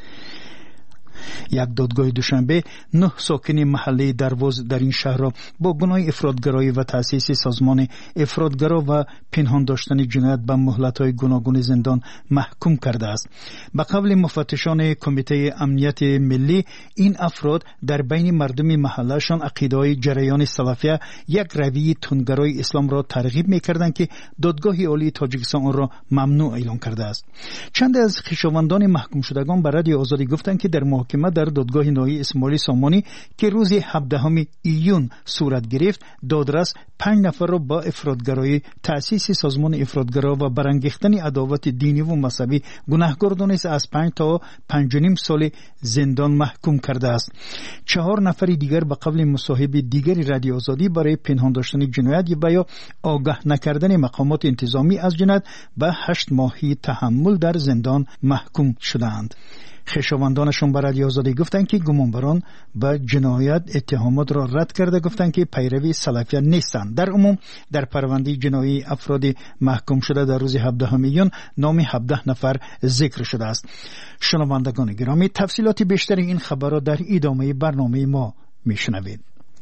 یک دادگاه دوشنبه نه ساکن محله درواز در این شهر را با گناه افراطگرایی و تأسیس سازمان افراطگرا و پنهان داشتن جنایت به مهلت‌های گوناگون زندان محکوم کرده است. به قول مفتشان کمیته امنیت ملی، این افراد در بین مردم محلهشان عقیده‌های جریان سلفیه یک رویه تندگرای اسلام را ترغیب می‌کردند که دادگاه عالی تاجیکستان آن را ممنوع اعلام کرده است. چند از خویشاوندان محکوم شدگان به رادیو آزادی گفتند که در محاکمه محاکمه در دادگاه نهایی اسماعیل سامانی که روز هفدهم ایون صورت گرفت، دادرس پنج نفر را با افراطگرایی، تأسیس سازمان افراطگرا و برانگیختن عداوت دینی و مذهبی گناهکار دانست از پنج تا پنج و نیم سال زندان محکوم کرده است. چهار نفر دیگر به قول مصاحب دیگری رادیو آزادی برای پنهان داشتن جنایت و یا آگاه نکردن مقامات انتظامی از جنایت به هشت ماهی تحمل در زندان محکوم شدند. خویشاوندانشون به رادیو آزادی گفتند که گمانبران به جنایت اتهامات را رد کرده، گفتند که پیروی سلفیان نیستند. در عموم در پرونده جنایی افراد محکوم شده در روز هفدهم ایون نام هفده نفر ذکر شده است. شنوندگان گرامی، تفصیلات بیشتر این خبر را در ادامه برنامه ما میشنوید.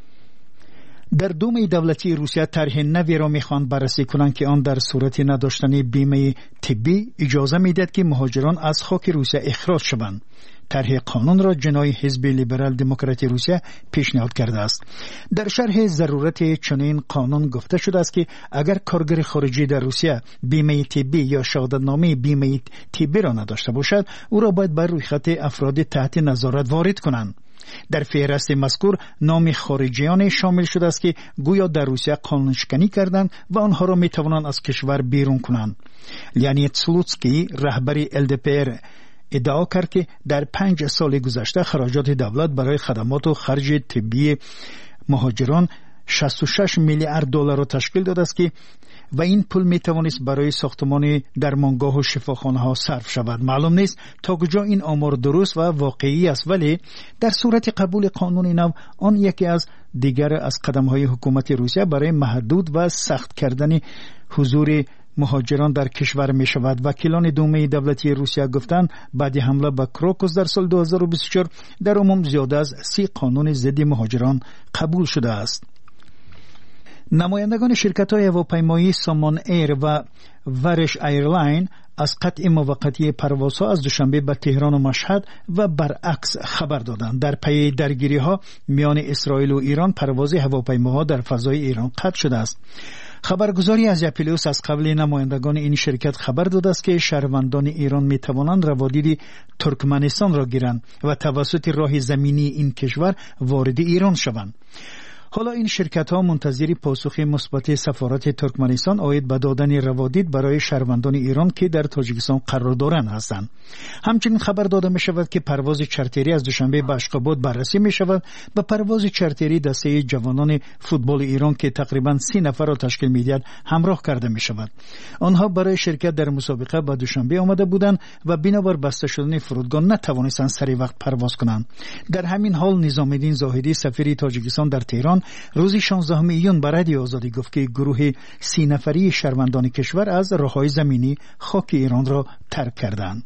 در دوم دولتی روسیه طرح نوی را میخواهند بررسی کنند که آن در صورت نداشتن بیمه طبی اجازه میدهد که مهاجران از خاک روسیه اخراج شوند. طرح قانون را جناح حزب لیبرال دموکراتی روسیه پیشنهاد کرده است. در شرح ضرورت چنین قانون گفته شده است که اگر کارگر خارجی در روسیه بیمه طبی یا شهادتنامه بیمه طبی را نداشته باشد، او را باید بر روی خط افراد تحت نظارت وارد کنند. در فهرست مذکور نام خارجیان شامل شده است که گویا در روسیه قانونشکنی کردند و آنها را می توانند از کشور بیرون کنند. لئونید سلوتسکی رهبر ال دی پی ار ادعا کرد که در پنج سال گذشته خراجات دولت برای خدمات و خرج طبی مهاجران شصت و شش میلیارد دلار را تشکیل داده است که و این پول می توانست برای ساختمان درمانگاه و شفاخانه ها صرف شود. معلوم نیست تا کجا این آمار درست و واقعی است، ولی در صورت قبول قانون نو آن یکی از دیگر از قدم های حکومت روسیه برای محدود و سخت کردن حضور مهاجران در کشور می شود. وکیلان دومه دولتی روسیه گفتند بعد حمله به کروکوس در سال دو هزار و بیست و چهار در عموم زیاده از سی قانون ضد مهاجران قبول شده است. نمایندگان شرکت‌های هواپیمایی سامان ایر و ورش ایرلاین از قطع موقتی پروازها از دوشنبه به تهران و مشهد و برعکس خبر دادند. در پی درگیری‌ها میان اسرائیل و ایران پرواز هواپیماها در فضای ایران قطع شده است. خبرگزاری از اپیلیوس از قبل نمایندگان این شرکت خبر داده است که شهروندان ایران می توانند روادید ترکمنستان را گیرند و توسط راه زمینی این کشور وارد ایران شوند. حالا این شرکت ها منتظر پاسخ مثبت سفارت ترکمنستان عاید به دادن روادید برای شهروندان ایران که در تاجیکستان قرار دارند هستند. همچنین خبر داده می شود که پرواز چارتری از دوشنبه به اشخاباد بررسی می شود. به پرواز چارتری دسته جوانان فوتبال ایران که تقریبا سی نفر را تشکیل می دهد همراه کرده می شود. آنها برای شرکت در مسابقه به دوشنبه آمده بودند و بنابر بسته شدن فرودگاه نتوانستند سری وقت پرواز کنند. در همین حال نظام الدین زاهدی سفیر تاجیکستان در تهران روز شانزدهم ایون به رادیو آزادی گفت که گروه سی نفری شهروندان کشور از راههای زمینی خاک ایران را ترک کردند.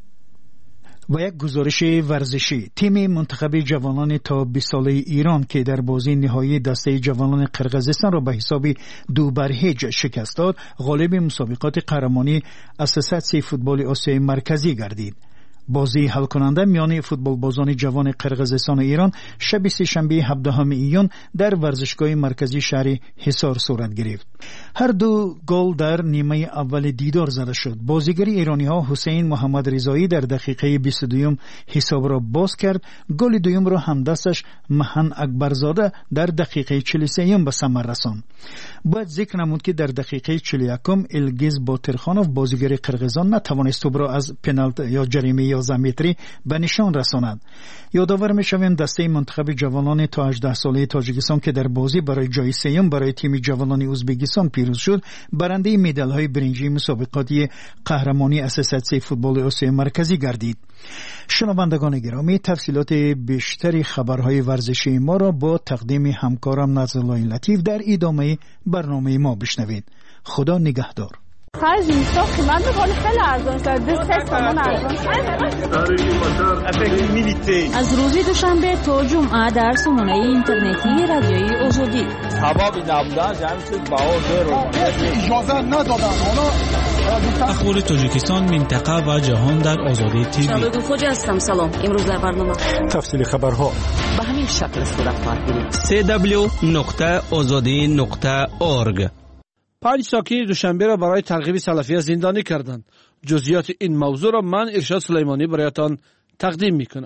و یک گزارش ورزشی، تیم منتخب جوانان تا بیست ساله ایران که در بازی نهایی دسته جوانان قرقیزستان را به حساب دو بر هیچ شکست داد، غالب مسابقات قهرمانی اساسیاسیون فوتبال آسیای مرکزی گردید. بازی حل کننده میان فوتبال بازان جوان قرقیزستان و ایران شب سه‌شنبه هفدهم ایون در ورزشگاه مرکزی شهر حصار صورت گرفت. هر دو گل در نیمه اول دیدار زده شد. بازیگر ایرانی ها حسین محمد رضایی در دقیقه بیست و دو حساب را باز کرد. گل دوم را همدستش مهن اکبرزاده در دقیقه چهل و سه به ثمر رساند. باید ذکر نمود که در دقیقه چهل و یک الگیز باترخانوف بازیگر قرقیزان نتوانست توپ را از پنالتی یا جریمه یازده متری به نشان رساند. یادآور می‌شویم دسته منتخب جوانان تا هجده ساله تاجیکستان که در بازی برای جای سوم برای تیم جوانان ازبکستان پیروز شد، برنده مدال‌های برنجی مسابقات قهرمانی اساسیاسیون فوتبال آسیای مرکزی گردید. شنوندگان گرامی، تفصیلات بیشتری خبرهای ورزشی ما را با تقدیم همکارم نظرالله لطیف در ادامه برنامه ما بشنوید. خدا نگهدار. خرج میسا قیمت بخوری خیلی ارزان شد. دو سه تومن ارزان شد. از روز دوشنبه تا جمعه در سامانه اینترنتی رادیوی آزادی. سبب نبودن جمع شد باور رو اجازه ندادن. حالا اخبار تاجیکستان، منطقه و جهان در آزادی تیوی. شبکه خوج هستم. سلام. امروز در برنامه تفصیل خبرها به همین شکل صورت خواهد گرفت. سی دبلیو نقطه آزادی نقطه اورگ. پنج ساکن دوشنبه را برای ترغیب سلفیه زندانی کردند. جزئیات این موضوع را من ارشاد سلیمانی برایتان تقدیم میکنم.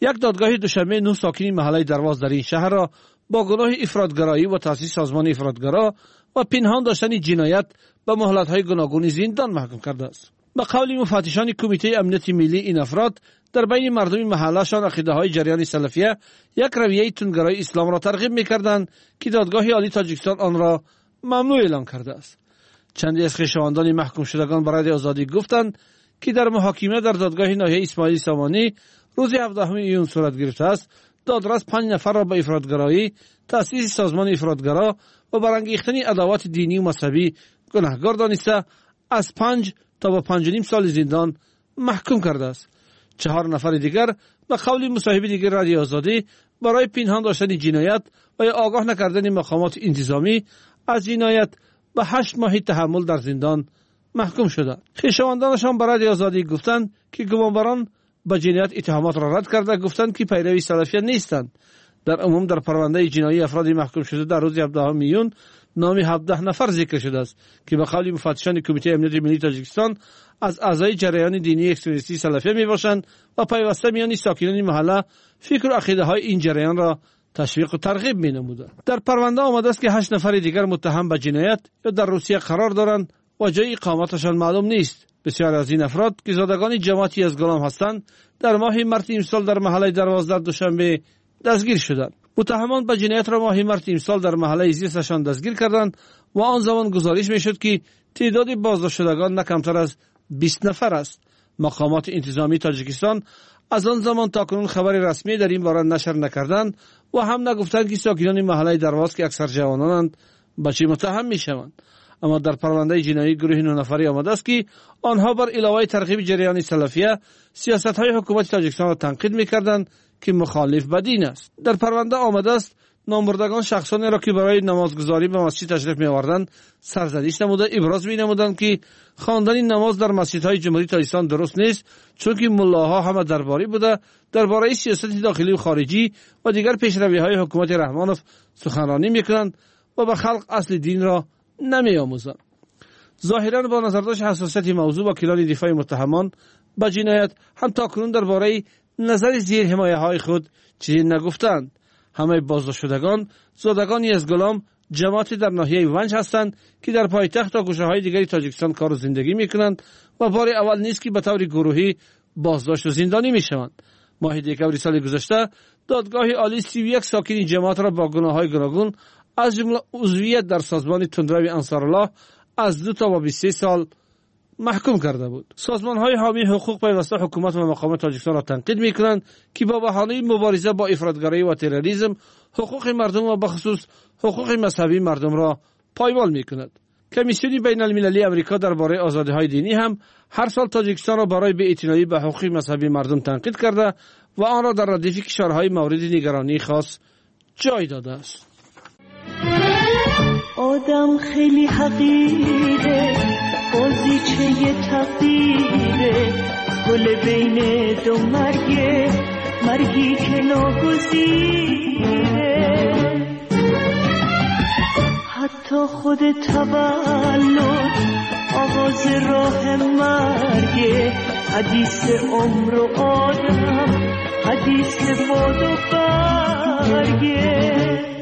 یک دادگاه دوشنبه نه ساکنین محله درواز در این شهر را با گناه افراطگرایی و تأسیس سازمان افراطگرا و پنهان داشتن جنایت به مهلت‌های گوناگون زندان محکوم کرده است. به قول مفتشان کمیته امنیت ملی، این افراد در بین مردم محله‌شان عقیده‌های جریان سلفیه یک رویه تندگرای اسلام را ترغیب می‌کردند که دادگاه عالی تاجیکستان آن را ممنوع اعلام کرده است. چندی از خویشاوندان محکوم شدگان برای آزادی گفتند که در محاکمه در دادگاه ناحیه اسماعیل سامانی روز هفدهم ایون صورت گرفته است. دادرس پنج نفر را به افراطگرایی، تأسیس سازمان افراطگرا و برانگیختن عداوت دینی و مذهبی گناهکار دانسته از پنج تا به پنج و نیم سال زندان محکوم کرده است. چهار نفر دیگر به قول مصاحبه دیگر رادیو آزادی برای پنهان داشتن جنایت و یا آگاه نکردن مقامات انتظامی از جنایت به هشت ماه تحمل در زندان محکوم شدند. خویشاوندانشان به رادیو آزادی گفتند که گمانبران به جنایت اتهامات را رد کرده گفتند که پیروی سلفیه نیستند. در عموم در پرونده جنایی افرادی محکوم شده در روز هفدهم ایون نام هفده نفر ذکر شده است که به قول مفتشان کمیته امنیت ملی تاجیکستان از اعضای جریان دینی اکستریمیستی سلفیه میباشند و پیوسته میان ساکنان محله فکر و عقیده های این جریان را تشویق و ترغیب مینمودند. در پرونده آمده است که هشت نفر دیگر متهم به جنایت یا در روسیه قرار دارند و جای اقامتشان معلوم نیست. بسیار از این افراد که زادگان جماعتی از گلام هستند در ماه مارس امسال در محله درواز در دوشنبه دستگیر شدند. متهمان به جنایت را ماه مارس امسال در محله زیستشان دستگیر کردند و آن زمان گزارش میشد که تعداد بازداشت شدگان نه کمتر از بیست نفر است. مقامات انتظامی تاجیکستان از آن زمان تا کنون خبر رسمی در این باره نشر نکردند و هم نگفتند که ساکنان محله درواز که اکثر جوانانند به چه متهم میشوند. اما در پرونده جنایی گروه نه نفری آمده است که آنها بر علاوه ترغیب جریان سلفیه سیاست‌های حکومت تاجیکستان را تنقید می‌کردند که مخالف به دین است. در پرونده آمده است نامبردگان شخصانی را که برای نمازگزاری به مسجد تشریف می‌آوردند سرزنش نموده ابراز می‌نمودند که خواندن نماز در مسجدهای جمهوری تاجیکستان درست نیست، چون که ملاها همه درباری بوده درباره سیاست داخلی و خارجی و دیگر پیشروی‌های حکومت رحمانوف سخنرانی می‌کنند و به خلق اصل دین را نمی‌آموزند. ظاهراً با نظرداشت حساسیت موضوع وکیلان دفاع متهمان به جنایت هم تاکنون درباره نظر زیر حمایه های خود چیزی نگفتند. همه بازداشت شدگان زادگانی از گلام جماعتی در ناحیه ونج هستند که در پایتخت و گوشه های دیگری تاجیکستان کار و زندگی میکنند و بار اول نیست که به طور گروهی بازداشت و زندانی میشوند. ماه دکمبر سال گذشته دادگاه عالی سی و یک ساکن جماعت را با گناه‌های گوناگون از جمله عضویت در سازمان تندروی انصارالله از دو تا و بیست و سه سال محکوم کرده بود. سازمان‌های حامی حقوق پیوسته حکومت و مقامات تاجیکستان را تنقید می‌کنند که با بهانه مبارزه با افراطگرایی و تروریسم حقوق مردم و بخصوص حقوق مذهبی مردم را پایمال می‌کند. کمیسیون بین‌المللی آمریکا درباره آزادی‌های دینی هم هر سال تاجیکستان را برای بی‌اعتنایی به حقوق مذهبی مردم تنقید کرده و آن را در ردیف کشورهای مورد نگرانی خاص جای داده است. آدم خیلی حقیره، بازیچه تقدیره، گل بین دو مرگه، مرگی که ناگزیره. حتی خود تولد آغاز راه مرگه، حدیث عمر و آدم، حدیث باد و برگه.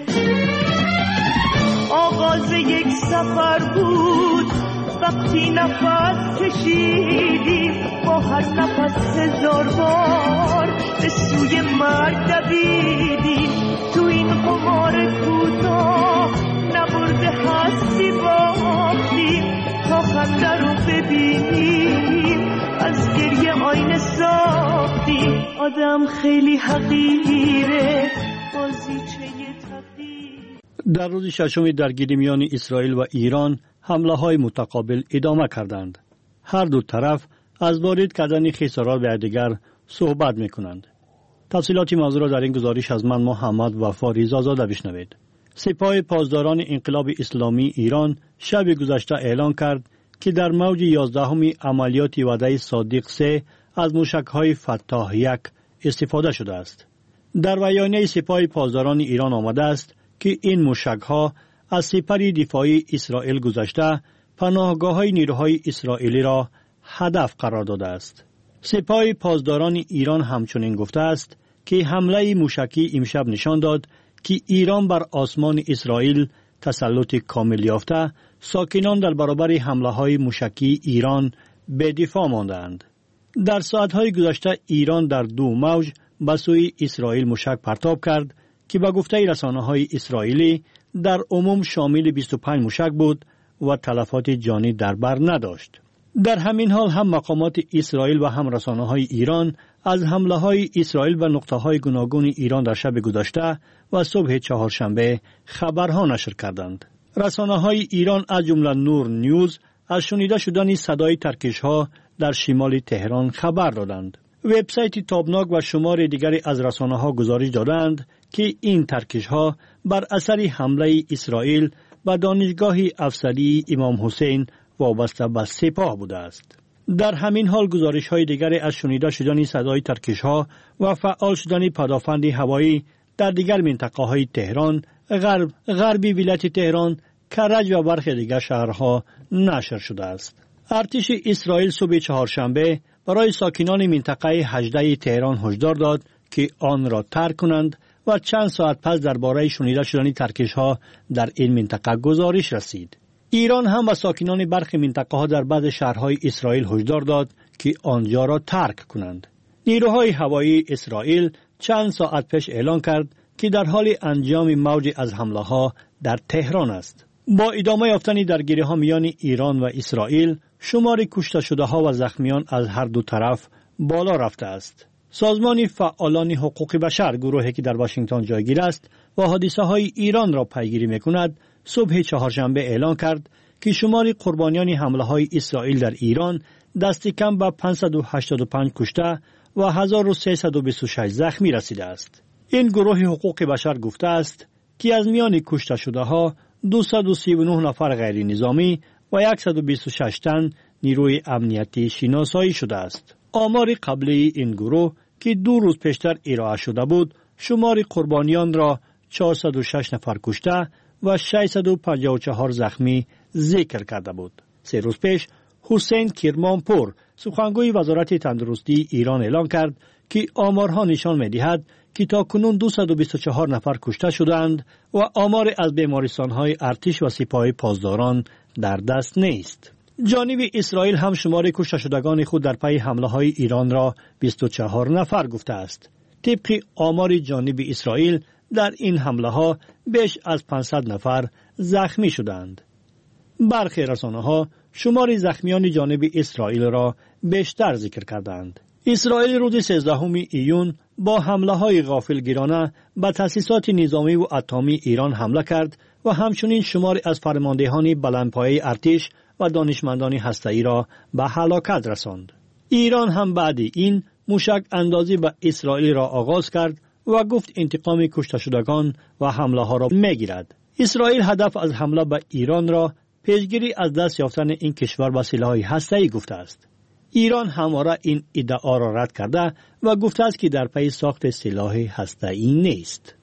آغاز یک سفر بود وقتی نفس کشیدیم، با هر نفس هزار بار به سوی مرگ دویدیم. تو این قمار کوتاه نبرده هستی باختیم، تا خنده رو ببینیم از گریه آینه ساختیم. آدم خیلی حقیره، بازیچه در روز ششم درگیری میان اسرائیل و ایران حمله های متقابل ادامه کردند. هر دو طرف از وارد کردن خسارات به یکدیگر صحبت میکنند. تفصیلات موضوع را در این گزارش از من محمد وفا رضازاده بشنوید. سپاه پاسداران انقلاب اسلامی ایران شب گذشته اعلان کرد که در موج یازدهم عملیات وعده صادق سه از موشک‌های فتاح یک استفاده شده است. در بیانیه سپاه پاسداران ایران آمده است که این موشک‌ها از سپر دفاعی اسرائیل گذشته پناهگاه‌های نیروهای اسرائیلی را هدف قرار داده است. سپاه پاسداران ایران همچنین گفته است که حمله موشکی امشب نشان داد که ایران بر آسمان اسرائیل تسلط کامل یافته، ساکنان در برابر حمله‌های موشکی ایران به دفاع ماندند. در ساعت‌های گذشته ایران در دو موج به سوی اسرائیل موشک پرتاب کرد که به گفته رسانه‌های اسرائیلی در عموم شامل بیست و پنج موشک بود و تلفات جانی در بر نداشت. در همین حال هم مقامات اسرائیل و هم رسانه‌های ایران از حمله‌های اسرائیل به نقطه‌های گوناگون ایران در شب گذشته و صبح چهارشنبه خبرها نشر کردند. رسانه‌های ایران از جمله نور نیوز از شنیده شدن صدای ترکش‌ها در شمال تهران خبر دادند. وبسایت تابناک و شمار دیگری از رسانه‌ها گزارش دادند که این ترکش‌ها بر اثر حمله اسرائیل به دانشگاه افسری امام حسین وابسته به سپاه بوده است. در همین حال گزارش‌های دیگری از شنیده شدن صدای ترکش‌ها و فعال شدن پدافند هوایی در دیگر منطقه‌های تهران، غرب، غربی ولایت تهران، کرج و برخی دیگر شهرها نشر شده است. ارتش اسرائیل صبح چهارشنبه برای ساکنان منطقه هجده تهران هشدار داد که آن را ترک کنند و چند ساعت پس درباره شنیده شدن ترکش‌ها در این منطقه گزارش رسید. ایران هم به ساکنان برخی منطقه‌ها در بعض شهرهای اسرائیل هشدار داد که آنجا را ترک کنند. نیروهای هوایی اسرائیل چند ساعت پیش اعلان کرد که در حال انجام موج از حمله‌ها در تهران است. با ادامه یافتن درگیری‌ها میان ایران و اسرائیل، شمار کشته شده‌ها و زخمیان از هر دو طرف بالا رفته است. سازمان فعالان حقوق بشر، گروهی که در واشنگتن جایگیر است و حادثه‌های ایران را پیگیری می‌کند، صبح چهارشنبه اعلان کرد که شمار قربانیان حمله‌های اسرائیل در ایران دست کم به پانصد و هشتاد و پنج کشته و هزار و سیصد و بیست و شش زخمی رسیده است. این گروه حقوق بشر گفته است که از میان کشته شده‌ها دویست و سی و نه نفر غیر نظامی و صد و بیست و شش تن نیروی امنیتی شناسایی شده است. آمار قبلی این گروه که دو روز پیشتر ارائه شده بود، شمار قربانیان را چهارصد و شش نفر کشته و ششصد و پنجاه و چهار زخمی ذکر کرده بود. سه روز پیش حسین کرمانپور، سخنگوی وزارت تندرستی ایران، اعلام کرد که آمارها نشان می‌دهد که تاکنون دویست و بیست و چهار نفر کشته شدند و آمار از بیمارستان‌های ارتش و سپاه پاسداران در دست نیست. جانب اسرائیل هم شمار کشته شدگان خود در پی حمله‌های ایران را بیست و چهار نفر گفته است. طبق آمار جانب اسرائیل در این حمله‌ها بیش از پانصد نفر زخمی شدند. برخی رسانه‌ها شمار زخمیان جانب اسرائیل را بیشتر ذکر کردند. اسرائیل روز سیزدهم ایون با حمله‌های غافلگیرانه به تأسیسات نظامی و اتمی ایران حمله کرد و همچنین شمار از فرماندهان بلندپایه ارتش و دانشمندان هسته‌ای را به هلاکت رساند. ایران هم بعد این موشک اندازی به اسرائیل را آغاز کرد و گفت انتقام کشته شدگان و حمله ها را میگیرد. اسرائیل هدف از حمله به ایران را پیشگیری از دست یافتن این کشور به سلاح هسته‌ای گفته است. ایران همواره این ادعا را رد کرده و گفته است که در پی ساخت سلاح هسته‌ای نیست.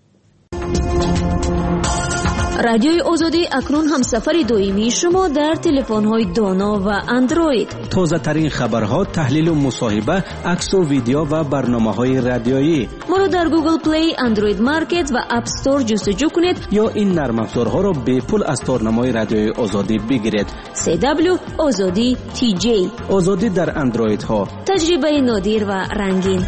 رادیوی آزادی اکنون هم سفر دویمی شما در تلفن‌های دانا و اندروید. تازه ترین خبرها، تحلیل و مصاحبه، عکس و ویدیو و برنامه‌های رادیویی. ما را در گوگل پلی، اندروید مارکت و اپ استور جستجو کنید یا این نرم افزارها را به پول از تورنمای رادیوی آزادی بگیرید. سی دبلیو آزادی تی جی. آزادی در اندروید ها. تجربه نادر و رنگین.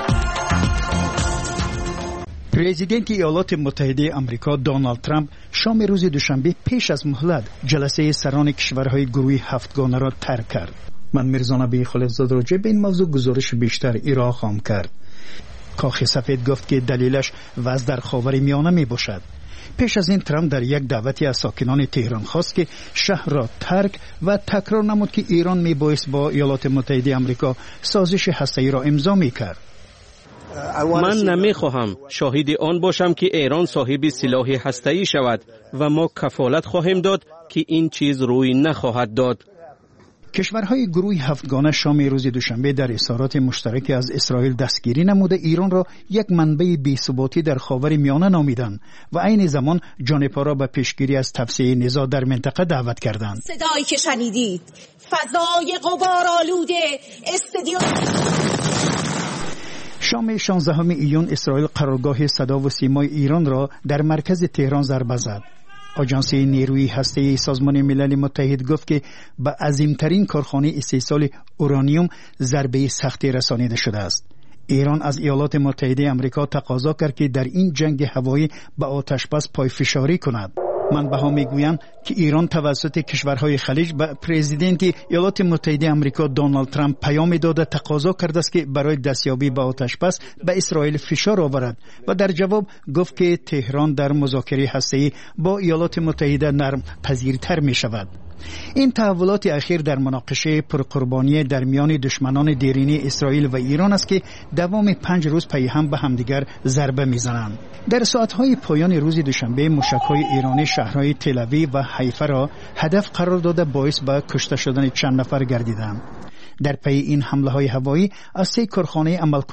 پرزیدنت ایالات متحده آمریکا دونالد ترامپ شام روز دوشنبه پیش از مهلت جلسه سران کشورهای گروه هفتگانه را ترک کرد. من میرزا نبی خلیفزاده راجع به این موضوع گزارش بیشتر ارائه خواهم کرد. کاخ سفید گفت که دلیلش وضع در خاور میانه می باشد. پیش از این ترامپ در یک دعوتی از ساکنان تهران خواست که شهر را ترک و تکرار نمود که ایران می بایست با ایالات متحده آمریکا سازش هسته‌ای را امضا می کرد. من نمیخواهم شاهد آن باشم که ایران صاحب سلاح هسته‌ای شود و ما کفالت خواهیم داد که این چیز روی نخواهد داد. کشورهای گروه هفتگانه شام روز دوشنبه در اظهارات مشترک از اسرائیل دستگیری نموده ایران را یک منبع بی‌ثباتی در خاور میانه نامیدند و عین زمان جانب‌ها را به پیشگیری از توسعه نزاع در منطقه دعوت کردند. صدایی که شنیدید فضای غبارآلود استادیوم شام شانزدهم ایون اسرائیل قرارگاه صدا و سیمای ایران را در مرکز تهران ضربه زد. آژانس نیروی هسته‌ای سازمان ملل متحد گفت که به عظیمترین کارخانه استحصال اورانیوم ضربه سختی رسانیده شده است. ایران از ایالات متحده آمریکا تقاضا کرد که در این جنگ هوایی به آتشبس پایفشاری کند. منبع‌ها میگویند که ایران توسط کشورهای خلیج به پرزیدنت ایالات متحده آمریکا دونالد ترامپ پیام داده تقاضا کرده است که برای دستیابی به آتشبس به اسرائیل فشار آورد و در جواب گفت که تهران در مذاکره هسته‌ای با ایالات متحده نرم پذیرتر می شود. این تحولات اخیر در مناقشه پرقربانی در میان دشمنان دیرینه اسرائیل و ایران است که دوام پنج روز پی هم به همدیگر ضربه میزنند. در ساعتهای پایان روز دوشنبه موشک‌های ایرانی شهرهای تل‌آویو و حیفا را هدف قرار داده باعث به کشته شدن چند نفر گردیدند. در پی این حمله های هوایی از سه کارخانه عمل